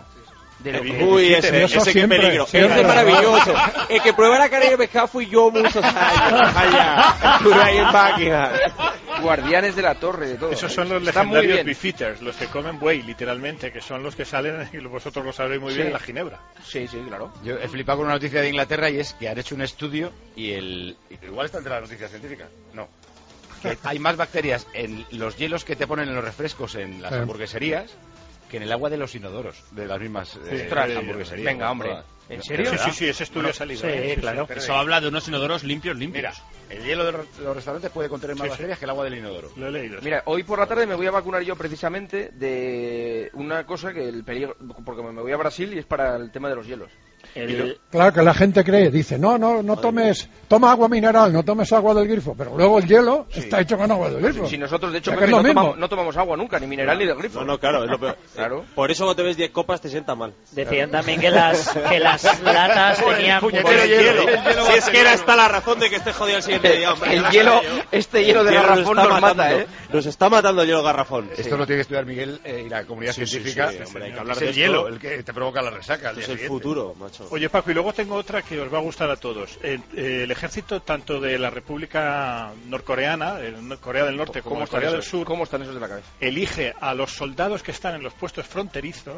Uy, ese qué peligro. Ese es maravilloso. El que prueba la carne de pescado fui yo muchos años. Allá, estuve ahí en Buckingham. Guardianes de la torre, de todo. Esos son los legendarios beefeaters, los que comen buey, literalmente, que son los que salen, y vosotros lo sabréis muy bien, en la ginebra. Sí, claro. Yo he flipado con una noticia de Inglaterra y es que han hecho un estudio y igual está entre las noticias científicas. No. Que hay más bacterias en los hielos que te ponen en los refrescos en las hamburgueserías que en el agua de los inodoros de las mismas hamburgueserías. Venga, hombre. ¿En serio? Sí, ese estudio ha salido. Sí, claro. Pero eso habla de unos inodoros limpios. Mira, el hielo de los restaurantes puede contener más bacterias que el agua del inodoro. Lo he leído. Mira, hoy por la tarde me voy a vacunar yo precisamente de una cosa que el peligro, porque me voy a Brasil y es para el tema de los hielos. Claro que la gente cree, dice, no toma agua mineral, no tomes agua del grifo, pero luego el hielo está hecho con agua del grifo. Si nosotros, de hecho, o sea, no tomamos agua nunca, ni mineral ni del grifo. No, claro, es lo peor. Claro. Por eso cuando te ves 10 copas te sienta mal. Decían también que las latas tenían... Por el hielo. Si es que era esta la razón de que esté jodido el siguiente día, hombre. El hielo, este hielo de garrafón nos mata, ¿eh? Nos está matando el hielo garrafón. Esto lo tiene que estudiar Miguel y la comunidad científica. Hombre, hay que hablar es de el hielo el que te provoca la resaca. Es el futuro, macho. Oye, Paco, y luego tengo otra que os va a gustar a todos. El ejército, tanto de la República Norcoreana, Corea del Norte, como Corea del Sur, ¿cómo están esos de la cabeza? Elige a los soldados que están en los puestos fronterizos,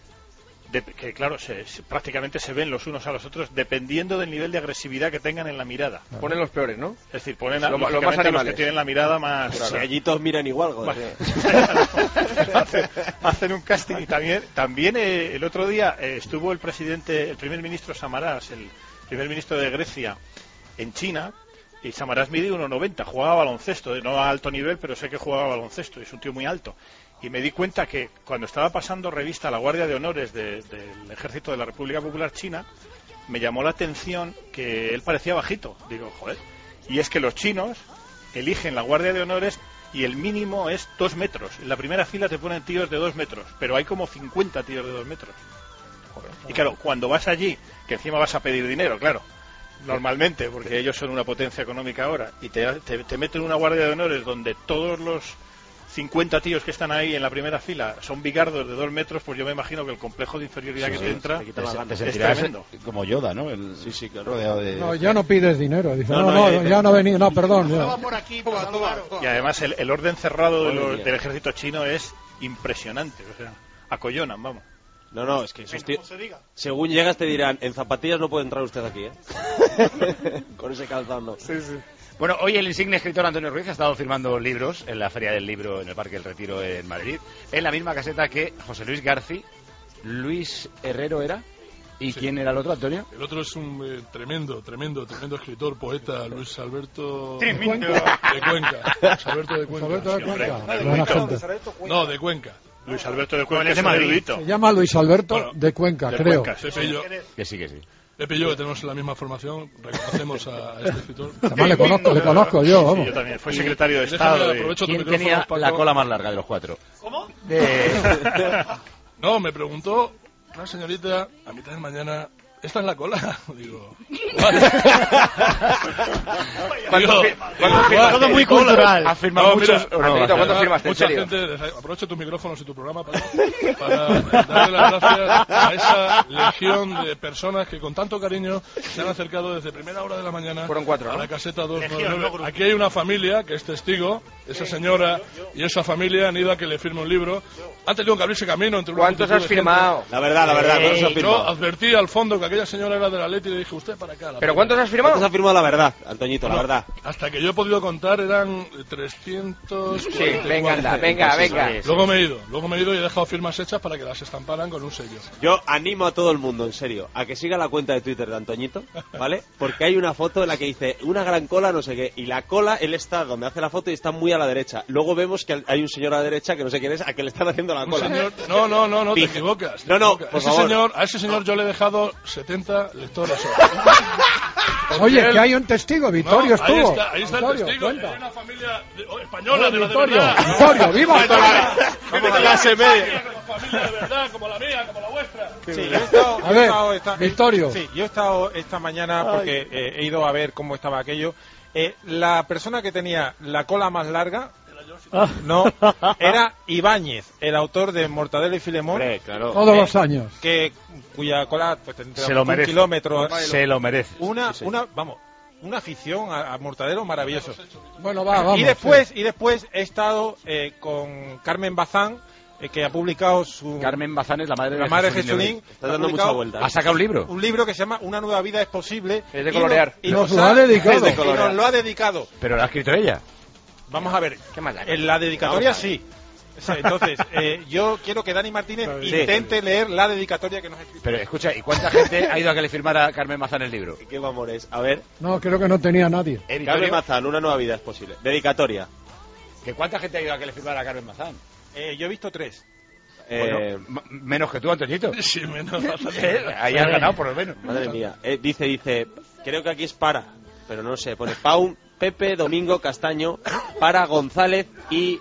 que claro, prácticamente se ven los unos a los otros, dependiendo del nivel de agresividad que tengan en la mirada. Ponen los peores, ¿no? Es decir, ponen a los que tienen la mirada más... Si allí todos miran igual, joder. Hacen un casting. Y también el otro día estuvo el primer ministro Samaras, el primer ministro de Grecia, en China, Y Samaras mide 1,90, jugaba baloncesto, no a alto nivel, pero sé que jugaba baloncesto, es un tío muy alto. Y me di cuenta que cuando estaba pasando revista a la Guardia de Honores del Ejército de la República Popular China, me llamó la atención que él parecía bajito. Digo, joder. Y es que los chinos eligen la Guardia de Honores y el mínimo es 2 metros. En la primera fila te ponen tíos de 2 metros, pero hay como 50 tíos de 2 metros. Joder. Y claro, cuando vas allí, que encima vas a pedir dinero, claro, normalmente, porque ellos son una potencia económica ahora, y te meten una Guardia de Honores donde todos los 50 tíos que están ahí en la primera fila son bigardos de 2 metros, pues yo me imagino que el complejo de inferioridad que te entra es tremendo. Como Yoda, ¿no? Sí, claro. Rodeado de... No, ya no pides dinero. Dice, ya no venía, no, perdón. Y además el orden cerrado del ejército chino es impresionante, o sea, acollonan, vamos. No, es que según llegas te dirán, en zapatillas no puede entrar usted aquí, con ese calzado. Sí. Bueno, hoy el insigne escritor Antonio Ruiz ha estado firmando libros en la Feria del Libro en el Parque del Retiro en Madrid, en la misma caseta que José Luis Garci, Luis Herrero era, ¿y quién era el otro, Antonio? El otro es un tremendo escritor, poeta, Luis Alberto de Cuenca. Luis Alberto de Cuenca. Buena gente. No, de Cuenca. Luis Alberto de Cuenca es erudito. Se llama Luis Alberto de Cuenca, creo. Pepe y yo. Que sí. Pepe y yo, que tenemos la misma formación, reconocemos a este escritor. Además le conozco yo, vamos. Sí, yo también, fue secretario de Estado. ¿Quién tenía la cola más larga de los 4? ¿Cómo? No, me preguntó una señorita a mitad de mañana, ¿esta es la cola? Digo, vale. Todo muy cultural. ¿Has firmado muchos? ¿Cuándo firmaste? Mucha gente, aprovecho tus micrófonos y tu programa para darle las gracias a esa legión de personas que con tanto cariño se han acercado desde primera hora de la mañana. Fueron 4, a ¿no? la caseta 299. Aquí hay una familia que es testigo, esa señora y esa familia han ido a que le firme un libro. Han tenido que abrirse camino entre una ¿Cuántos has firmado? La verdad, ¿cuántos has firmado? Yo advertí al fondo que aquella señora era del Atleti y le dije, usted para acá. ¿Pero cuántos has firmado? ¿Cuántos has firmado? La verdad, Antoñito, la verdad. Hasta que yo he podido contar eran 300. Sí, venga. Luego me he ido y he dejado firmas hechas para que las estamparan con un sello. Yo animo a todo el mundo, en serio, a que siga la cuenta de Twitter de Antoñito, ¿vale? Porque hay una foto en la que dice una gran cola, no sé qué, y la cola, él está donde hace la foto y está muy a la derecha. Luego vemos que hay un señor a la derecha que no sé quién es, a que le están haciendo la cola. Señor, no, te equivocas. Por favor. A ese señor yo le he dejado 70 lectores. Oye, que hay un testigo, Vittorio estuvo. Ahí está el testigo. Cuenta. Hay una familia española de Vittorio, verdad. viva. Clase media. Familia de verdad, como la mía, como la vuestra. Sí, Vittorio. Sí, yo he estado esta mañana porque he ido a ver cómo estaba aquello. La persona que tenía la cola más larga era Ibáñez, el autor de Mortadelo y Filemón. Claro. Todos los años. Cuya cola pues, tendrá se lo un merece. kilómetro. Se lo merece. Una afición a Mortadelo maravilloso. Bueno, vamos. Y después he estado con Carmen Bazán, que ha publicado su... Carmen Bazán es la madre de Jesulín. Está dando mucha vuelta. ¿Ha sacado un libro? Un libro que se llama Una nueva vida es posible. Es de colorear. Y nos lo ha dedicado. ¿Pero lo ha escrito ella? Vamos a ver. ¿Qué más da? En la dedicatoria sí. Entonces, yo quiero que Dani Martínez intente leer la dedicatoria que nos ha escrito. Pero escucha, ¿y cuánta gente ha ido a que le firmara a Carmen Bazán el libro? ¿Qué amores? A ver. No, creo que no tenía nadie. Carmen Bazán, Una nueva vida es posible. Dedicatoria. ¿Que cuánta gente ha ido a que le firmara a Carmen Bazán? Yo he visto 3. Bueno, menos que tú, Antoñito. Sí, menos. Ahí has ganado, por lo menos. Madre mía. Dice, creo que aquí es para, pero no sé, pone Pepe, Domingo, Castaño, para González y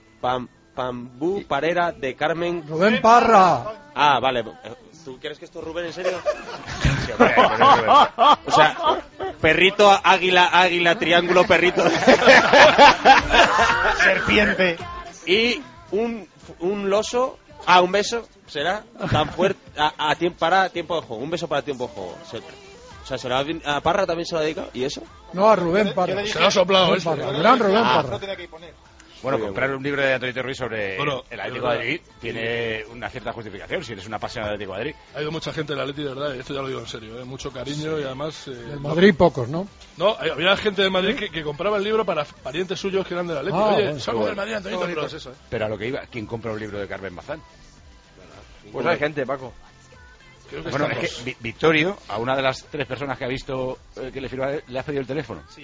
Pambú Parera de Carmen. Rubén Parra. Ah, vale. ¿Tú quieres que esto es Rubén en serio? Sí, hombre, o sea, perrito, águila, triángulo, perrito. Serpiente. Y un loso. Un beso, será tan fuerte para tiempo de juego. Un beso para tiempo de juego. O sea, a Parra también se lo ha dedicado. ¿Y eso? No, a Rubén Parra. Se lo ha soplado eso. Gran Rubén Parra. Bueno, comprar un libro de Antonio Ruiz sobre el Atlético de Madrid tiene una cierta justificación si eres una apasionada del Atlético de Madrid. Ha ido mucha gente del Atlético, de verdad, y esto ya lo digo en serio, mucho cariño y además... del Madrid pocos, ¿no? No, había gente del Madrid que compraba el libro para parientes suyos que eran del Atlético. Oye, bueno, salgo del Madrid, Antonio, pero es eso. Pero a lo que iba, ¿quién compra un libro de Carmen Bazán? Pues hay gente, Paco. Bueno, es que Victorio, a una de las 3 personas que ha visto que le firma, le ha pedido el teléfono. Sí.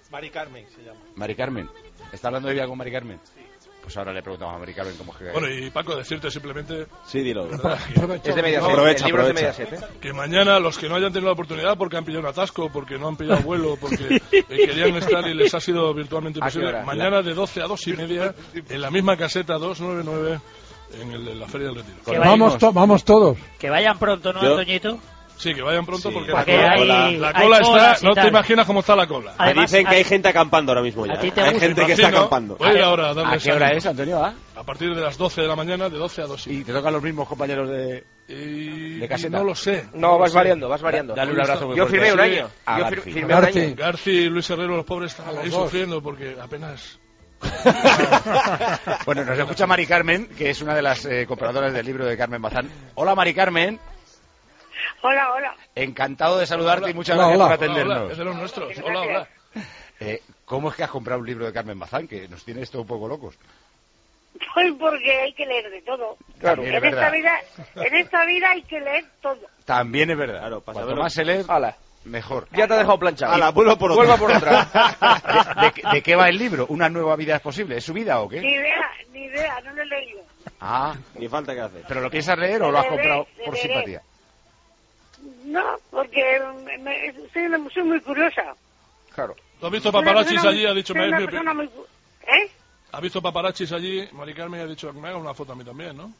Mari Carmen se llama. Mari Carmen. ¿Está hablando de vida con Mari Carmen? Pues ahora le preguntamos a Mari Carmen cómo es que... Bueno, y Paco, decirte simplemente... Sí, dilo. Es de Mediaset. Aprovecha, el libro es de aprovecha. Mediaset, Que mañana los que no hayan tenido la oportunidad porque han pillado un atasco, porque no han pillado vuelo, porque querían estar y les ha sido virtualmente ¿A qué imposible, hora? mañana de 12 a 2 y media en la misma caseta 299 en la Feria del Retiro. Que Vamos todos. Que vayan pronto, ¿no, Yo- Antoñito? Sí, que vayan pronto Sí, porque porque la hay- cola hay está... colas y No te tal. imaginas cómo está la cola. Me Además, dicen que hay hay- gente acampando ahora mismo ya. ¿A ti te Hay gusta? gente que está Imagino, acampando. voy a ir ahora a darles ¿A qué hora ánimo. es, Antonio? A partir de las 12 de la mañana, de 12 a 2 y Y te tocan los mismos compañeros de... Y de caseta. no lo sé. No, vas lo sé. variando, vas variando. Dale un abrazo muy Yo fuerte. firmé un Sí. año. A Yo Garci. firmé un año. Garci y Luis Herrero, los pobres, están los ahí dos. sufriendo porque apenas... Bueno, nos escucha Mari Carmen, que es una de las compradoras del libro de Carmen Bazán. Hola, Mari Carmen. Hola, hola. Encantado de saludarte y muchas Hola, gracias hola. por atendernos. Es de los nuestros. Hola, hola. ¿Cómo es que has comprado un libro de Carmen Bazán? Que nos tiene esto un poco locos. Pues porque hay que leer de todo. Claro, en es verdad. esta vida hay que leer todo. También es verdad. Claro, para Cuanto saberlo. más se lee, Hala. mejor. Ya te ha dejado planchado. Hala, vuelvo por otra. Vuelva por otra. ¿De qué va el libro? ¿Una nueva vida es posible? ¿Es su vida o qué? Ni idea, no lo he leído. Ah, Ni falta que hace. ¿pero lo piensas leer o lo has Leeré, comprado por leeré. simpatía? No, porque soy muy curiosa. Claro. ¿Tú has visto paparazzis allí? Ha dicho... Soy una persona muy... ¿Eh? ¿Has visto paparazzis allí? Mari Carmen ha dicho que me haga una foto a mí también, ¿no?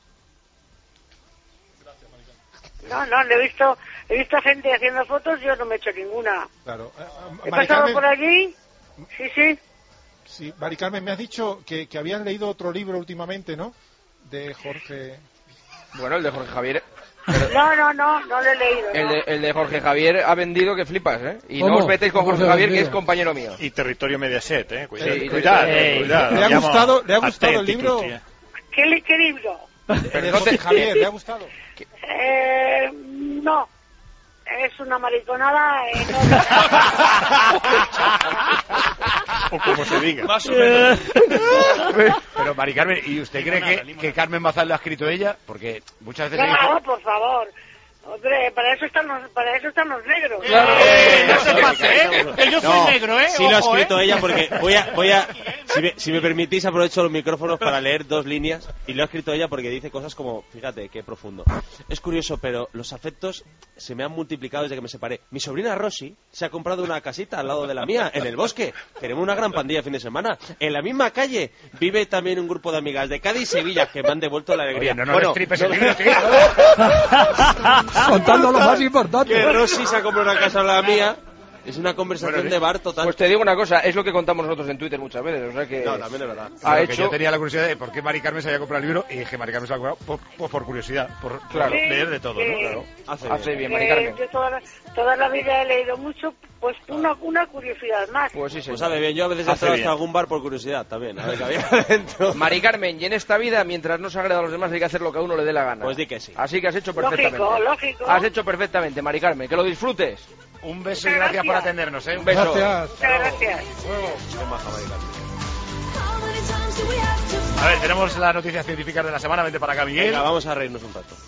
No, he visto gente haciendo fotos, yo no me he hecho ninguna. Claro. He Mari pasado Carmen, por allí, sí. sí, Mari Carmen, me has dicho que habían leído otro libro últimamente, ¿no? De Jorge... Bueno, el de Jorge Javier. No lo he leído. El de Jorge Javier ha vendido que flipas, ¿eh? Y ¿Cómo? no os metéis con ¿Cómo Jorge se Javier, que vendía? es compañero mío. Y Territorio Mediaset, cuidado. Sí, cuidado. ¿Le ha gustado el libro? ¿Qué libro? De Jorge Javier, ¿le ha gustado? No. Es una mariconada. O como se diga. Más o menos. Pero, Mari Carmen, ¿y usted cree que Carmen Bazán lo ha escrito ella? Porque muchas veces... No, por favor. Hombre, para eso están los negros. Que yo soy negro, Sí lo ha escrito ella porque voy a si me permitís aprovecho los micrófonos para leer dos líneas y lo ha escrito ella porque dice cosas como, fíjate qué profundo. Es curioso, pero los afectos se me han multiplicado desde que me separé. Mi sobrina Rosy se ha comprado una casita al lado de la mía, en el bosque. Tenemos una gran pandilla el fin de semana. En la misma calle vive también un grupo de amigas de Cádiz y Sevilla que me han devuelto la alegría. Oye, no destripes el libro, tío. Contando lo más importante. Que Rosy se ha comprado una casa a la mía. Es una conversación de bar total. Pues te digo una cosa, es lo que contamos nosotros en Twitter muchas veces, o sea que... No, también es verdad. Ha Que hecho... yo tenía la curiosidad de por qué Mari Carmen se había comprado el libro y dije Mari Carmen se lo ha comprado por curiosidad, por Claro. leer de todo, ¿no? Claro. Hace bien, Mari Carmen. Yo toda la vida he leído mucho, pues una curiosidad más. Pues sí, Pues sabe bien, yo a veces he Hace entrado bien. hasta algún bar por curiosidad también. A ver qué había adentro. Mari Carmen, y en esta vida, mientras no se agreda a los demás, hay que hacer lo que a uno le dé la gana. Pues di que sí. Así que has hecho perfectamente. Lógico. Has hecho perfectamente, Mari Carmen. Que lo disfrutes. Un beso y gracias por atendernos, ¿eh? Un beso. Gracias. Muchas gracias. A ver, tenemos las noticias científicas de la semana. Vente para acá, Miguel. Venga, vamos a reírnos un rato.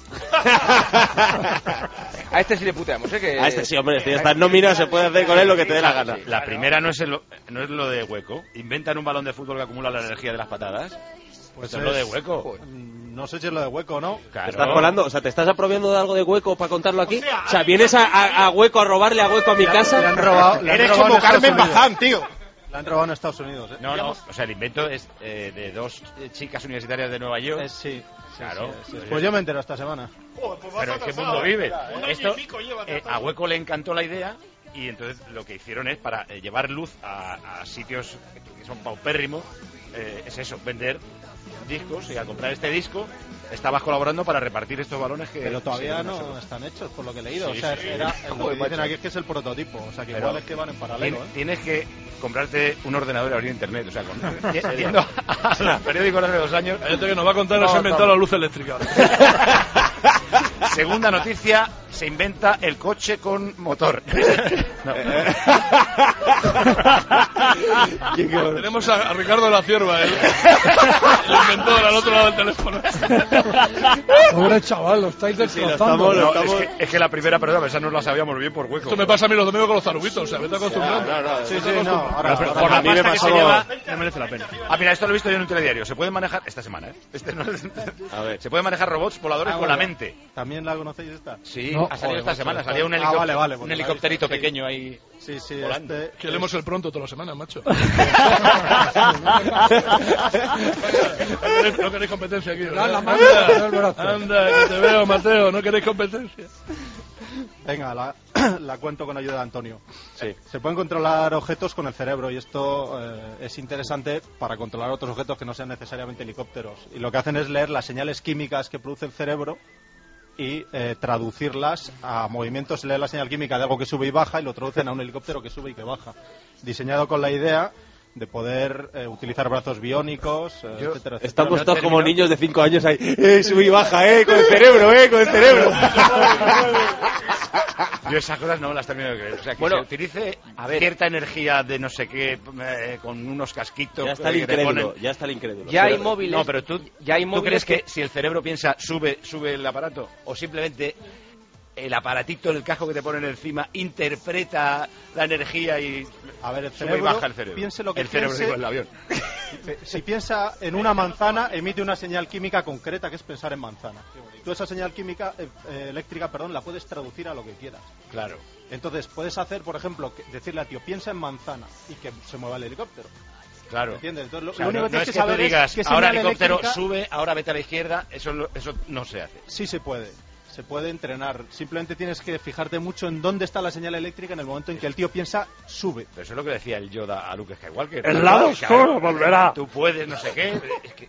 A este sí le puteamos, ¿eh? Que... A este sí, hombre, este ya está en nómina, se puede hacer con él lo que te dé la gana. La primera no es lo de Hueco. Inventan un balón de fútbol que acumula la energía de las patadas. Pues Esto es lo de Hueco. No sé si es lo de Hueco o no. Claro. ¿Te estás colando? O sea, ¿te estás apropiando de algo de Hueco para contarlo aquí? O sea, ¿vienes a Hueco a robarle a Hueco a mi casa? Le han robado Eres en como Estados Carmen Unidos. Bazán, tío. La han robado en Estados Unidos, ¿eh? No, o sea, el invento es de dos chicas universitarias de Nueva York. Sí. Claro. Sí. Pues yo me entero esta semana. Pero ¿en qué mundo vive? Esto, a Hueco le encantó la idea y entonces lo que hicieron es para llevar luz a sitios que son paupérrimos, es eso, vender discos, y al comprar este disco estabas colaborando para repartir estos balones que... Pero todavía se- no están hechos, por lo que he leído. Sí, o sea, sí. era, lo Joder, que dicen macho. aquí es que es el prototipo. O sea, que Pero igual es que van en paralelo, ¿eh? Tienes que comprarte un ordenador y abrir internet, o sea, yendo a los periódicos hace 2 años... Hay gente que nos va a contar que se ha inventado la luz eléctrica. Segunda noticia, se inventa el coche con motor. No. Tenemos a Ricardo La Cierva, el inventor, al otro lado del teléfono. Pobre chaval, lo estáis destrozando. No, es que la primera, perdón, esa no la sabíamos bien por hueco. Esto me pasa a mí los domingos con los zarubitos, o sea, vete acostumbrando. Ahora, por la pasta que se lleva, no merece la pena. Ah, mira, esto lo he visto yo en un telediario. Se puede manejar, esta semana, se puede manejar robots voladores con la mente. ¿También la conocéis esta? Sí, ha salido esta semana, salía un helicópterito pequeño ahí. Sí, volando. este... Que leemos el pronto todas las semanas, macho. No queréis competencia aquí, ¿verdad? Anda, que te veo, Mateo, no queréis competencia. Venga, la cuento con ayuda de Antonio. Sí. Se pueden controlar objetos con el cerebro y esto es interesante para controlar otros objetos que no sean necesariamente helicópteros. Y lo que hacen es leer las señales químicas que produce el cerebro y traducirlas a movimientos. Se lee la señal química de algo que sube y baja y lo traducen a un helicóptero que sube y que baja. Diseñado con la idea de poder utilizar brazos biónicos, etcétera. Estamos todos como niños de 5 años ahí, sube y baja, con el cerebro, con el cerebro. Yo esas cosas no las termino de creer. O sea, que se utilice cierta energía de no sé qué, con unos casquitos. Ya está el incrédulo, ya está el incrédulo. Ya hay móviles. No, pero ¿tú crees que si el cerebro piensa sube el aparato? O simplemente el aparatito, el casco que te ponen encima, interpreta la energía y el sube y baja el cerebro. Piense lo que el cerebro, piense, digo, el avión. Si piensa en una manzana, emite una señal química concreta que es pensar en manzana. Tú esa señal química eléctrica, la puedes traducir a lo que quieras. Claro. Entonces puedes hacer, por ejemplo, decirle al tío, piensa en manzana y que se mueva el helicóptero. Claro. ¿Entiendes? Entonces, o sea, lo único que no tienes es que saber tú digas, es que ahora señal helicóptero eléctrica... sube, ahora vete a la izquierda, eso no se hace. Sí se puede. Se puede entrenar. Simplemente tienes que fijarte mucho en dónde está la señal eléctrica en el momento en que el tío piensa, sube. Pero eso es lo que decía el Yoda a Luke Skywalker. El lado oscuro volverá. Tú puedes, no sé qué.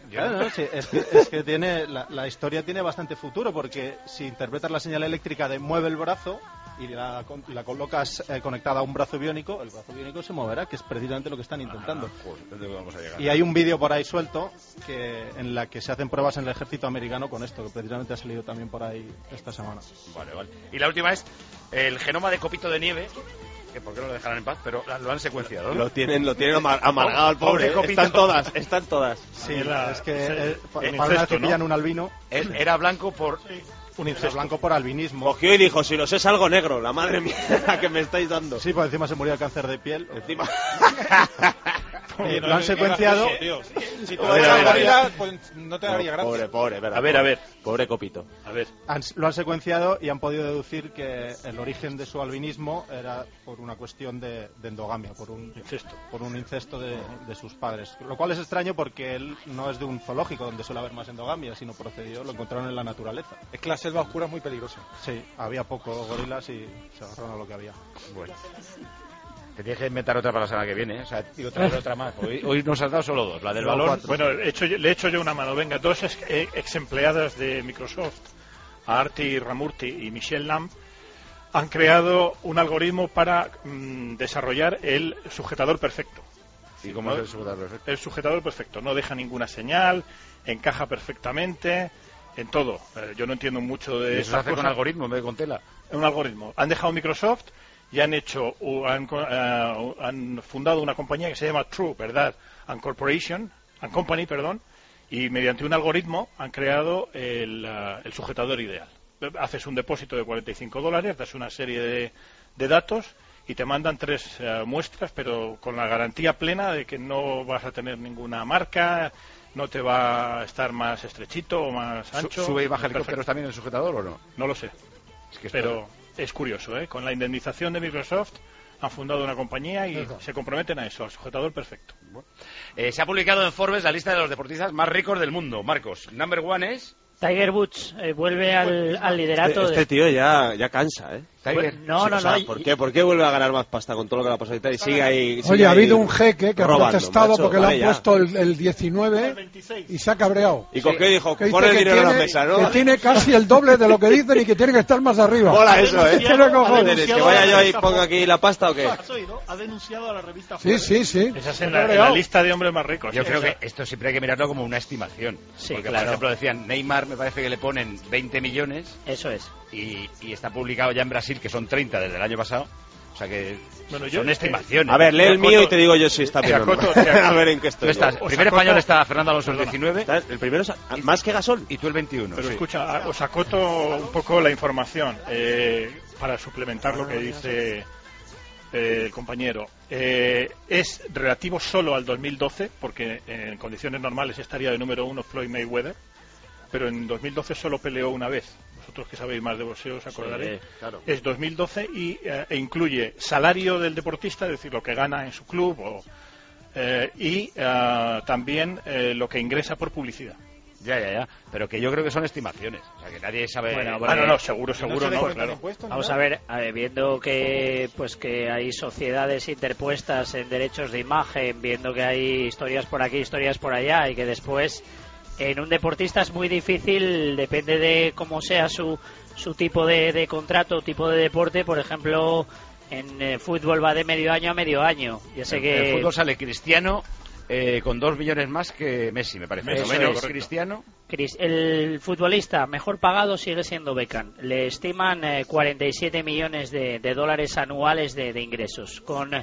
Es que tiene la historia tiene bastante futuro, porque si interpretas la señal eléctrica de mueve el brazo y la colocas conectada a un brazo biónico, el brazo biónico se moverá, que es precisamente lo que están intentando. Vamos a llegar. Y hay un vídeo por ahí suelto en la que se hacen pruebas en el ejército americano con esto, que precisamente ha salido también por ahí esta semana. Vale. Y la última es el genoma de Copito de Nieve, que por qué no lo dejarán en paz, pero lo han secuenciado, ¿no? Lo tienen amargado al pobre. Están todas. Sí, es que para una vez que pillan un albino... Era blanco por... Un incesto blanco por albinismo. Cogió y dijo, si los es algo negro, la madre mía que me estáis dando. Sí, pues encima se murió de cáncer de piel. Encima. Lo han secuenciado. Si tú eres una gorila, pues no te daría gracia. Pobre, a ver. Pobre Copito. A ver. Lo han secuenciado y han podido deducir que el origen de su albinismo era por una cuestión de endogamia, por un incesto de sus padres. Lo cual es extraño porque él no es de un zoológico donde suele haber más endogamia, sino lo encontraron en la naturaleza. Es que la selva oscura es muy peligrosa. Sí, había pocos gorilas y se agarraron a lo que había. Bueno. Te tienes que inventar otra para la semana que viene, ¿eh? O sea, traer otra más. Hoy nos has dado solo dos, la del balón. Bueno, le he hecho yo una mano. Venga, dos ex empleadas de Microsoft, Aarti Ramurti y Michelle Lamb, han creado un algoritmo para desarrollar el sujetador perfecto. ¿Y cómo es el sujetador perfecto? El sujetador perfecto. No deja ninguna señal, encaja perfectamente, en todo. Yo no entiendo mucho de eso. ¿Se hace con algoritmo en vez de con tela? Un algoritmo. Han dejado Microsoft y han fundado una compañía que se llama True, ¿verdad? And Company, y mediante un algoritmo han creado el sujetador ideal. Haces un depósito de $45, das una serie de datos y te mandan 3 muestras, pero con la garantía plena de que no vas a tener ninguna marca, no te va a estar más estrechito o más ancho. ¿Sube y baja helicópteros también el sujetador o no? No lo sé. Pero es curioso, ¿eh? Con la indemnización de Microsoft han fundado una compañía y se comprometen a eso, al sujetador perfecto. Se ha publicado en Forbes la lista de los deportistas más ricos del mundo. Marcos, number one es... Tiger Woods vuelve al liderato. Este tío ya cansa, ¿eh? Tiger. No, no, O sea, no. ¿Por qué vuelve a ganar más pasta con todo lo que le ha pasado a Italia y sigue ahí? Oye, ha habido un jeque que robando, ha protestado macho, porque le vale han ya. puesto el 19 y se ha cabreado. ¿Y con qué dijo? Que Pon dice el que dinero en la tiene- mesa, ¿no? Que tiene casi el doble de lo que dicen y que tiene que estar más arriba. Mola eso, ¿eh? ¿Qué le cojones? ¿Que vaya yo y ponga aquí la pasta o qué? Ha denunciado a la revista Sí, sí, sí. Esa es en la lista de hombres más ricos. Yo creo que esto siempre hay que mirarlo como una estimación. Sí, porque, claro. por ejemplo, decían, Neymar me parece que le ponen 20 millones. Eso es. Y está publicado ya en Brasil que son 30 desde el año pasado. O sea que Bueno, son estimaciones. A ver, lee el mío y te digo yo si está bien o no. Acoto, A ver en qué estoy. Tú estás, yo. el primer español está Fernando Alonso el 19. El primero es más que Gasol. Y tú el 21. Pero sí. escucha, os acoto un poco la información para suplementar lo que dice el compañero. Es relativo solo al 2012, porque en condiciones normales estaría de número 1 Floyd Mayweather, pero en 2012 solo peleó una vez. Vosotros que sabéis más de boxeo os acordaréis. Sí, claro. Es 2012 e incluye salario del deportista, es decir, lo que gana en su club, y también lo que ingresa por publicidad. Ya. Pero que yo creo que son estimaciones. O sea, que nadie sabe... Bueno, no, seguro, no, claro. Vamos a ver, viendo que hay sociedades interpuestas en derechos de imagen, viendo que hay historias por aquí, historias por allá, y que después en un deportista es muy difícil, depende de cómo sea su tipo de contrato, tipo de deporte. Por ejemplo, en fútbol va de medio año a medio año. Ya sé que el fútbol sale Cristiano con 2 millones más que Messi, me parece. Eso menos es. Cristiano. El futbolista mejor pagado sigue siendo Beckham. Le estiman 47 millones de dólares anuales de ingresos. Con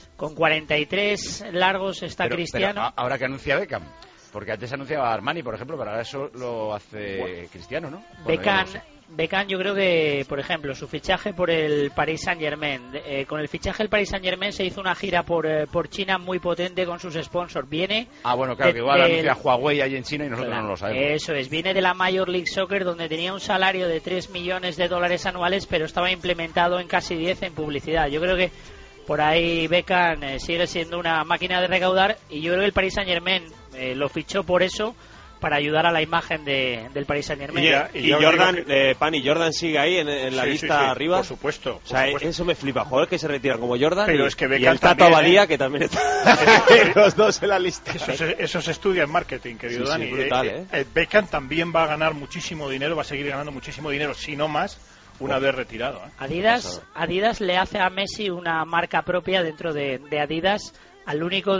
43 largos está Pero Cristiano. ahora que anuncia Beckham. Porque antes anunciaba Armani, por ejemplo, pero ahora eso lo hace Cristiano, ¿no? Bueno, Beckham, yo creo que, por ejemplo, su fichaje por el Paris Saint-Germain, con el fichaje del Paris Saint-Germain se hizo una gira por China muy potente con sus sponsors. Viene bueno, claro, que igual anuncia Huawei ahí en China y nosotros no lo sabemos. Eso es, viene de la Major League Soccer, donde tenía un salario de 3 millones de dólares anuales, pero estaba implementado en casi 10 en publicidad. Yo creo que por ahí Beckham sigue siendo una máquina de recaudar, y yo creo que el Paris Saint-Germain lo fichó por eso, para ayudar a la imagen del Paris Saint-Germain. Y Jordan, Pani, Jordan sigue ahí en la lista arriba. Por supuesto. O sea, eso me flipa. Jugadores que se retiran como Jordan. Pero es que y Beckham el Tato también, Abadía, que también está los dos en la lista. Eso se estudia en marketing, querido Sí, Dani. brutal, Beckham también va a ganar muchísimo dinero, va a seguir ganando muchísimo dinero, si no más, una vez retirado. Adidas le hace a Messi una marca propia dentro de Adidas. Al único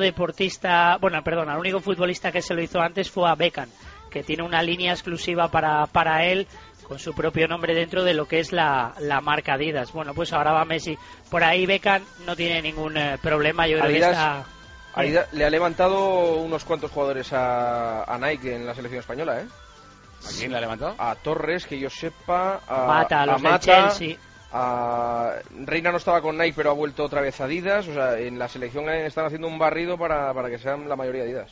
futbolista que se lo hizo antes fue a Beckham, que tiene una línea exclusiva para él, con su propio nombre dentro de lo que es la marca Adidas. Bueno, pues ahora va Messi. Por ahí Beckham no tiene ningún problema. Yo creo que está... Adidas le ha levantado unos cuantos jugadores a Nike en la selección española, ¿eh? ¿A quién le ha levantado? A Torres, que yo sepa, a los Mata, del Chelsea. Reina no estaba con Nike, pero ha vuelto otra vez a Adidas. O sea, en la selección están haciendo un barrido para que sean la mayoría Adidas.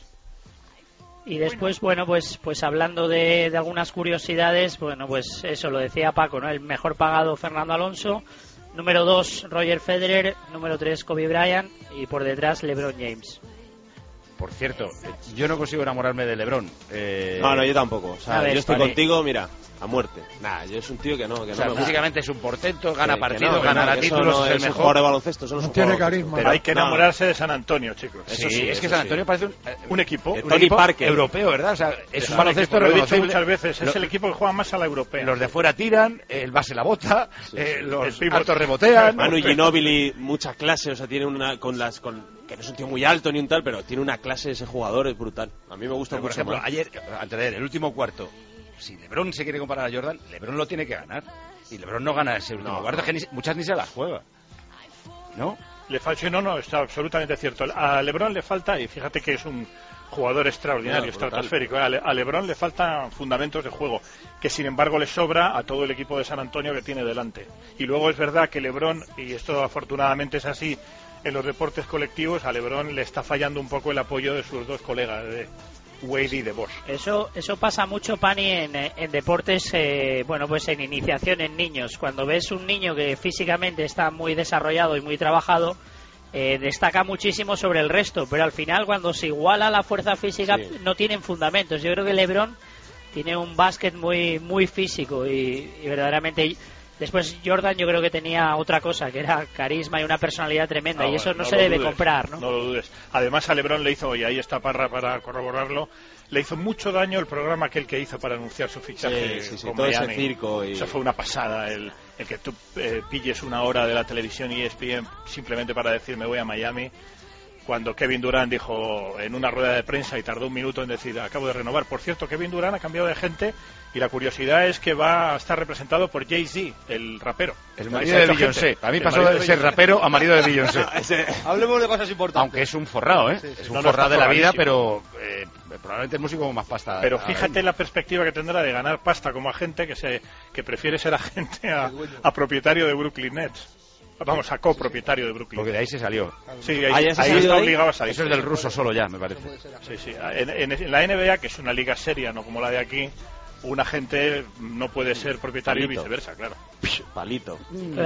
Y después, pues hablando de algunas curiosidades, pues eso lo decía Paco, ¿no? El mejor pagado Fernando Alonso, número 2 Roger Federer, número 3 Kobe Bryant y por detrás LeBron James. Por cierto, yo no consigo enamorarme de LeBron. No, yo tampoco. O sea, yo estoy Pani. contigo, mira, a muerte. Yo es un tío que no. Que o sea, no me físicamente es un portento, gana que partidos, no, ganará que títulos, eso no es el es un mejor. jugador de baloncesto, eso no es un tiene jugador de carisma. Pero hay que enamorarse de San Antonio, chicos. Eso sí, es que San Antonio parece un equipo. Tony Parker europeo, ¿verdad? O sea, es un baloncesto lo he dicho reconocible. muchas veces, es el equipo que juega más a la europea. Los de fuera tiran, el base la bota, los altos rebotean. Manu Ginóbili, mucha clase, o sea, tiene una que no es un tío muy alto ni un tal, pero tiene una clase ese jugador, es brutal. A mí me gusta Pero, por mucho ejemplo, más. ayer, antes de ayer, el último cuarto, si LeBron se quiere comparar a Jordan, LeBron lo tiene que ganar. Y LeBron no gana ese último cuarto, que muchas ni se las juega. ¿No? Le falta, no, está absolutamente cierto. A LeBron le falta, y fíjate que es un jugador extraordinario, estratosférico. A LeBron le faltan fundamentos de juego, que sin embargo le sobra a todo el equipo de San Antonio que tiene delante. Y luego es verdad que LeBron, y esto afortunadamente es así, en los deportes colectivos, a LeBron le está fallando un poco el apoyo de sus dos colegas, de Wade y de Bosch. Eso pasa mucho, Pani, en deportes, pues en iniciación en niños. Cuando ves un niño que físicamente está muy desarrollado y muy trabajado, destaca muchísimo sobre el resto, pero al final cuando se iguala la fuerza física no tienen fundamentos. Yo creo que LeBron tiene un básquet muy muy físico y verdaderamente Después Jordan yo creo que tenía otra cosa, que era carisma y una personalidad tremenda, y eso no se debe comprar, ¿no? No lo dudes. Además a LeBron le hizo, y ahí está Parra para corroborarlo, le hizo mucho daño el programa aquel que hizo para anunciar su fichaje con todo Miami. ese circo. Eso fue una pasada, el que tú pilles una hora de la televisión ESPN simplemente para decir me voy a Miami. Cuando Kevin Durant dijo en una rueda de prensa y tardó un minuto en decir acabo de renovar. Por cierto, Kevin Durant ha cambiado de gente y la curiosidad es que va a estar representado por Jay-Z, el rapero. El marido de Beyoncé. A mí pasó de ser rapero a marido de Beyoncé. Hablemos de cosas importantes. Aunque es un forrado, ¿eh? Es un forrado de la vida, pero probablemente el músico con más pasta. Pero fíjate la perspectiva que tendrá de ganar pasta como agente que prefiere ser agente a propietario de Brooklyn Nets. Vamos, a copropietario de Brooklyn. Porque de ahí se salió. Sí, ahí está obligado a salir. Eso es del ruso solo ya, me parece. Sí. En la NBA, que es una liga seria, no como la de aquí, un agente no puede ser propietario y viceversa, claro. Palito.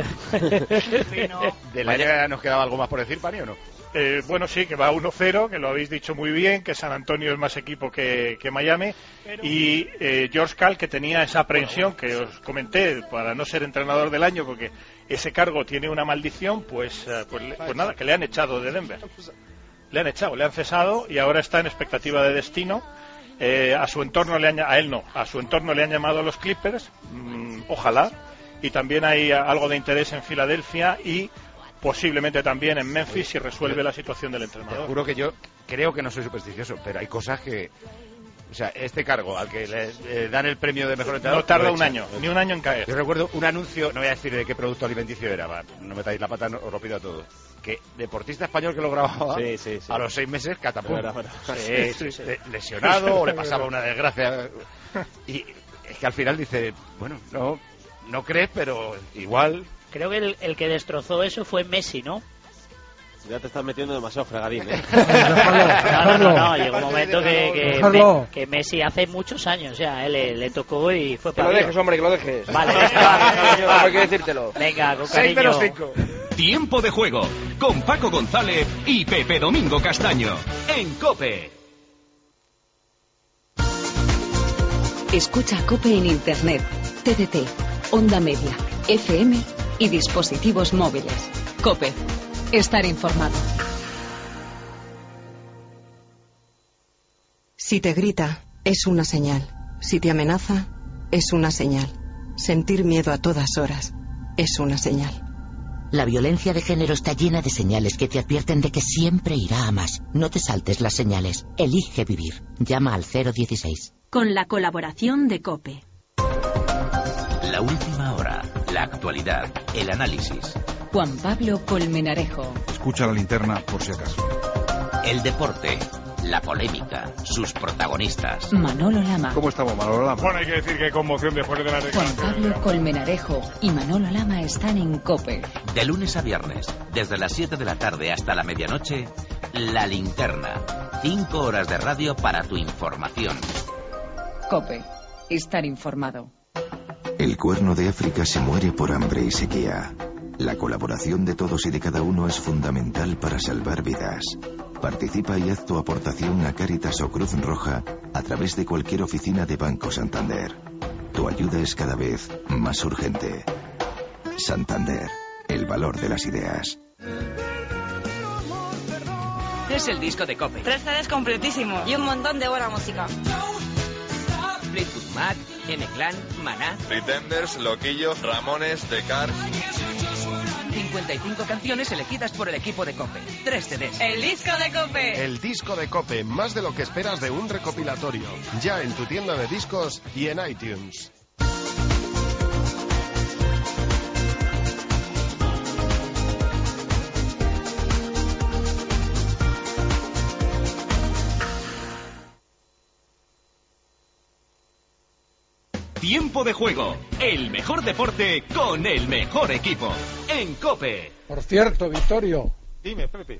¿De la NBA nos quedaba algo más por decir, Pani, o no? Bueno, sí, que va 1-0, que lo habéis dicho muy bien, que San Antonio es más equipo que Miami, y George Karl, que tenía esa aprensión que os comenté para no ser entrenador del año, porque ese cargo tiene una maldición, pues nada, que le han echado de Denver. Le han cesado y ahora está en expectativa de destino. A su entorno a su entorno le han llamado los Clippers, ojalá, y también hay algo de interés en Filadelfia y posiblemente también en Memphis si resuelve la situación del entrenador. Te juro que yo creo que no soy supersticioso, pero hay cosas que... O sea, este cargo al que le dan el premio de mejor entrenador... No tarda un año, ni un año en caer. Yo recuerdo un anuncio, no voy a decir de qué producto alimenticio era, no metáis la pata, os lo pido a todos. Que deportista español que lo grababa, a los 6 meses, catapum. Lesionado, o le pasaba una desgracia. Y es que al final dice, bueno, no crees, pero igual... Creo que el que destrozó eso fue Messi, ¿no? Ya te estás metiendo demasiado fregadín, ¿eh? No, llegó un momento que Messi hace muchos años ya, le tocó y fue para... Que lo dejes, hombre, que lo dejes. Vale, no hay que decírtelo. Venga, con cariño. 6-5. Tiempo de juego, con Paco González y Pepe Domingo Castaño, en COPE. Escucha COPE en Internet, TDT, Onda Media, FM y dispositivos móviles. COPE. Estar informado. Si te grita, es una señal. Si te amenaza, es una señal. Sentir miedo a todas horas es una señal. La violencia de género está llena de señales que te advierten de que siempre irá a más. No te saltes las señales. Elige vivir. Llama al 016. Con la colaboración de COPE. La última hora, la actualidad, el análisis. Juan Pablo Colmenarejo. Escucha la linterna por si acaso. El deporte, la polémica, sus protagonistas. Manolo Lama. ¿Cómo estamos, Manolo Lama? Bueno, hay que decir que hay conmoción después de la Juan Pablo Colmenarejo y Manolo Lama están en COPE. De lunes a viernes, desde las 7 de la tarde hasta la medianoche, La Linterna. 5 horas de radio para tu información. COPE. Estar informado. El Cuerno de África se muere por hambre y sequía. La colaboración de todos y de cada uno es fundamental para salvar vidas. Participa y haz tu aportación a Cáritas o Cruz Roja a través de cualquier oficina de Banco Santander. Tu ayuda es cada vez más urgente. Santander, el valor de las ideas. Es el disco de COPE. 3 CDs completísimos y un montón de buena música. Fleetwood Mac, M-Clan, Maná. Pretenders, Loquillo, Ramones, The Cars. 55 canciones elegidas por el equipo de COPE. 3 CDs. ¡El disco de COPE! El disco de COPE, más de lo que esperas de un recopilatorio. Ya en tu tienda de discos y en iTunes. Tiempo de juego, el mejor deporte con el mejor equipo, en COPE. Por cierto, Vittorio. Dime, Pepe.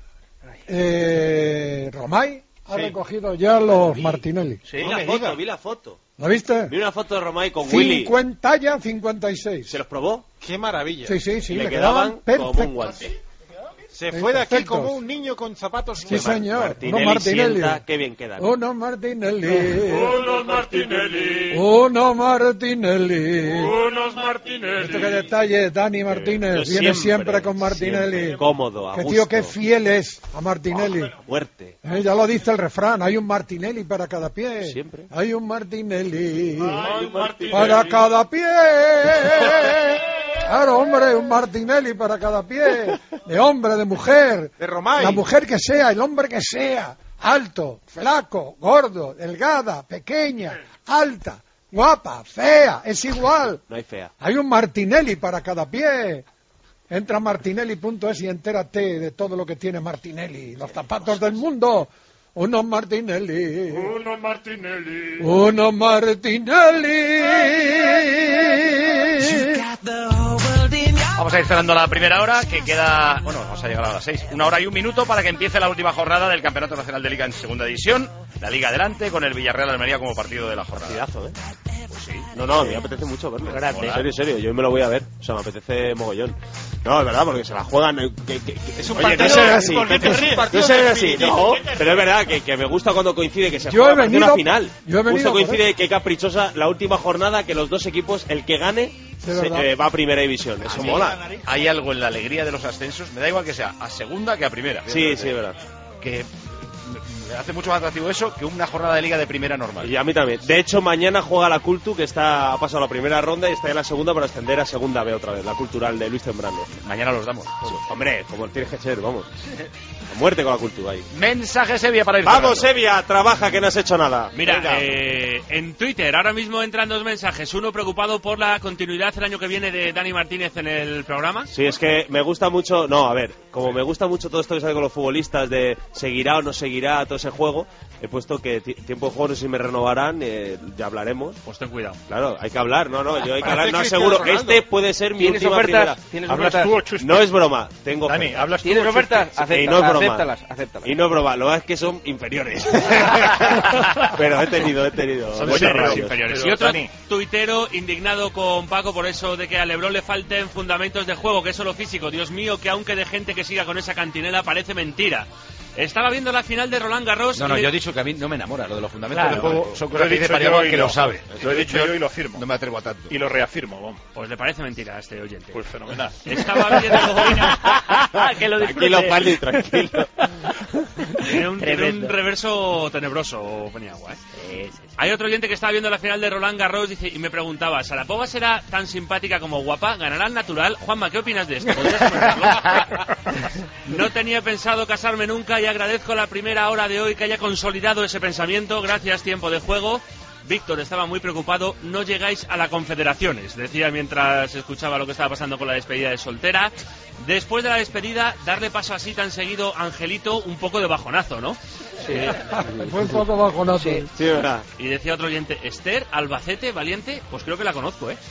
Romay ha recogido ya los Martinelli. Sí, vi la foto. ¿La viste? Vi una foto de Romay con Willy. 50 ya, 56. ¿Se los probó? Qué maravilla. Sí, le quedaban como un guante. Se fue de aquí como un niño con zapatos. Sí, señor. Martinelli, Unos Martinelli. sienta, qué bien quedan. Unos Martinelli. Unos Martinelli. Unos Martinelli. Unos Martinelli. Esto qué detalle, Dani Martínez. Viene siempre con Martinelli. Siempre. Cómodo, a Qué gusto. tío, qué fiel es a Martinelli. Fuerte. Ya lo dice el refrán, hay un Martinelli para cada pie. Siempre. Hay un Martinelli Ay, Martinelli. para cada pie. Claro, hombre, un Martinelli para cada pie. De hombre, de mujer. De Romay. La mujer que sea, el hombre que sea. Alto, flaco, gordo, delgada, pequeña, alta, guapa, fea. Es igual. No hay fea. Hay un Martinelli para cada pie. Entra a martinelli.es y entérate de todo lo que tiene Martinelli. Los zapatos del mundo. Unos Martinelli. Unos Martinelli. Unos Martinelli. Vamos a ir cerrando la primera hora, que queda... Bueno, vamos a llegar a las 6. 1 hora y 1 minuto para que empiece la última jornada del Campeonato Nacional de Liga en segunda división. La Liga adelante con el Villarreal Almería como partido de la jornada. Partidazo, ¿eh? Pues sí. No, a mí me apetece mucho verlo. Grande. En serio, yo me lo voy a ver. O sea, me apetece mogollón. No, es verdad, porque se la juegan... Es un Oye, partido... no será así. Porque No es un partido será así. definitivo. No, pero es verdad que me gusta cuando coincide que se Yo juega he partido venido- una final. yo he venido Justo por coincide que caprichosa la última jornada, que los dos equipos, el que gane, verdad. va a primera división. Eso A mí mola. Hay algo en la alegría de los ascensos, me da igual que sea a segunda que a primera. Sí, es verdad. Que me hace mucho más atractivo eso que una jornada de liga de primera normal. Y a mí también. De hecho, mañana juega la Cultu, que ha pasado la primera ronda y está en la segunda para ascender a segunda B otra vez, la cultural de Luis Tembrano. Mañana los damos. Sí, hombre, como tienes que ser, vamos. A muerte con la Cultu ahí. Mensaje Sevilla para ir Vamos, cerrando. Sevilla, trabaja que no has hecho nada. Mira, Venga. en Twitter ahora mismo entran 2 mensajes. Uno preocupado por la continuidad el año que viene de Dani Martínez en el programa. Sí, es que me gusta mucho... No, a ver, como me gusta mucho todo esto que sale con los futbolistas de seguirá o no seguirá todo ese juego, he puesto que tiempo de juego no sé si me renovarán, ya hablaremos. Pues ten cuidado. Claro, hay que hablar, yo hay que Parece hablar, no Cristiano aseguro. Ronaldo. Este puede ser mi ¿Tienes última ofertas? primera. ¿Tienes ¿Hablas ofertas? tú o Chus? No es broma, tengo Dani, ofertas. ¿hablas tú ¿Tienes o ofertas? Chus? Y no es broma. Acéptalas. Y no es broma, lo que es que son inferiores. Pero he tenido. Son muchos inferiores, rayos. inferiores. Pero, Y otro Dani. tuitero indignado con Paco por eso de que a LeBron le falten fundamentos de juego, que es solo físico. Dios mío, que aunque de gente que siga con esa cantinela parece mentira. Estaba viendo la final de Roland Garros. No, y yo he dicho que a mí no me enamora lo de los fundamentos Claro. del juego. Son Lo he cosas que dice dicho Pariago yo y que lo- lo sabe. Lo he dicho yo y lo firmo. No me atrevo a tanto. Y lo reafirmo, vamos. Pues le parece mentira a este oyente. Pues fenomenal. Estaba viendo que lo disfrute. Tranquilo, Pali, tranquilo. Tiene un Tremendo. reverso tenebroso, Peniagua, ¿eh? Sí, sí. Hay otro oyente que estaba viendo la final de Roland Garros y me preguntaba, ¿Sharapova será tan simpática como guapa? ¿Ganará el natural? Juanma, ¿qué opinas de esto? ¿Podrías comentarlo? No tenía pensado casarme nunca y agradezco la primera hora de hoy que haya consolidado ese pensamiento. Gracias, tiempo de juego. Víctor estaba muy preocupado. No llegáis a la Confederaciones, decía mientras escuchaba lo que estaba pasando con la despedida de soltera. Después de la despedida, darle paso así tan seguido, Angelito, un poco de bajonazo, ¿no? Sí. Fue un poco bajonazo. Sí. Sí, verdad. Y decía otro oyente, Esther, Albacete, Valiente, pues creo que la conozco, ¿eh?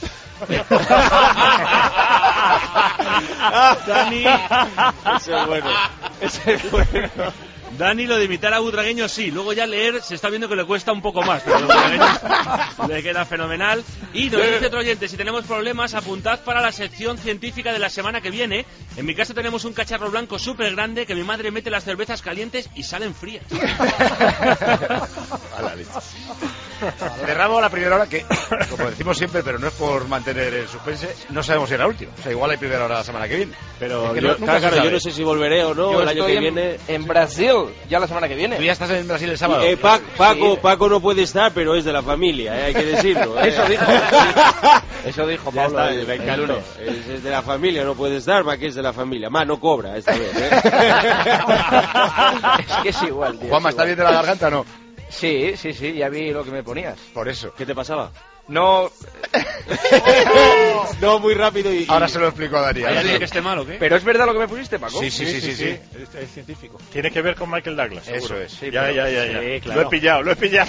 Dani, Ese es bueno. Ese es bueno. Dani, lo de imitar a Butragueño sí, luego ya leer se está viendo que le cuesta un poco más, pero lo de Butragueño le queda fenomenal. Y nos dice otro oyente, si tenemos problemas, apuntad para la sección científica de la semana que viene. En mi casa tenemos un cacharro blanco súper grande que mi madre mete las cervezas calientes y salen frías. A la leche. Cerramos la primera hora que, como decimos siempre, pero no es por mantener el suspense, no sabemos si era la última. O sea, igual hay primera hora la semana que viene. Pero Es que yo, nunca se claro, sabe. yo no sé si volveré o no Yo el año estoy que viene. en Brasil, ya la semana que viene. Tú ya estás en Brasil el sábado. Paco no puede estar, pero es de la familia, hay que decirlo. Eso dijo. Eso dijo Ya Pablo. está, me el encantó. lunes. Es de la familia, no puede estar, ¿para qué es de la familia? Más, no cobra esta vez, ¿eh? Es que es igual, tío. Juanma, es ¿está igual. bien de la garganta o no? Sí, ya vi lo que me ponías. Por eso. ¿Qué te pasaba? No, No, muy rápido y... Ahora se lo explico a Darío. ¿Hay alguien que esté mal o qué? pero es verdad lo que me pusiste, Paco. Sí. Es científico. Tiene que ver con Michael Douglas, seguro. Eso es. Sí, Ya. Sí, claro. Lo he pillado. Al suelo.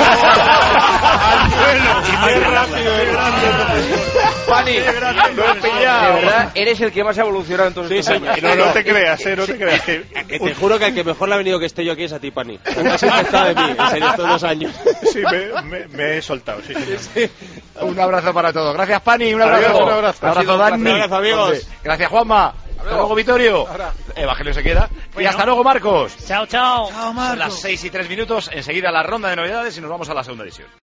Y muy rápido, Pani, Lo he pillado. de verdad, eres el que más ha evolucionado en todos Sí, estos sí, años. No te creas, no te creas. Que te juro que al que mejor le ha venido que esté yo aquí es a ti, Pani. Has empezado de mí, en serio, estos 2 años. Sí, me he soltado, sí, señor. Un abrazo para todos. Gracias, Pani. Un abrazo. Adiós, un abrazo. Un abrazo, Dani. Un abrazo, amigos. Gracias, Juanma. Hasta luego, Vittorio. Evangelio se queda. Y hasta luego, Marcos. Chao, chao. Son las 6:03. Enseguida la ronda de novedades y nos vamos a la segunda edición.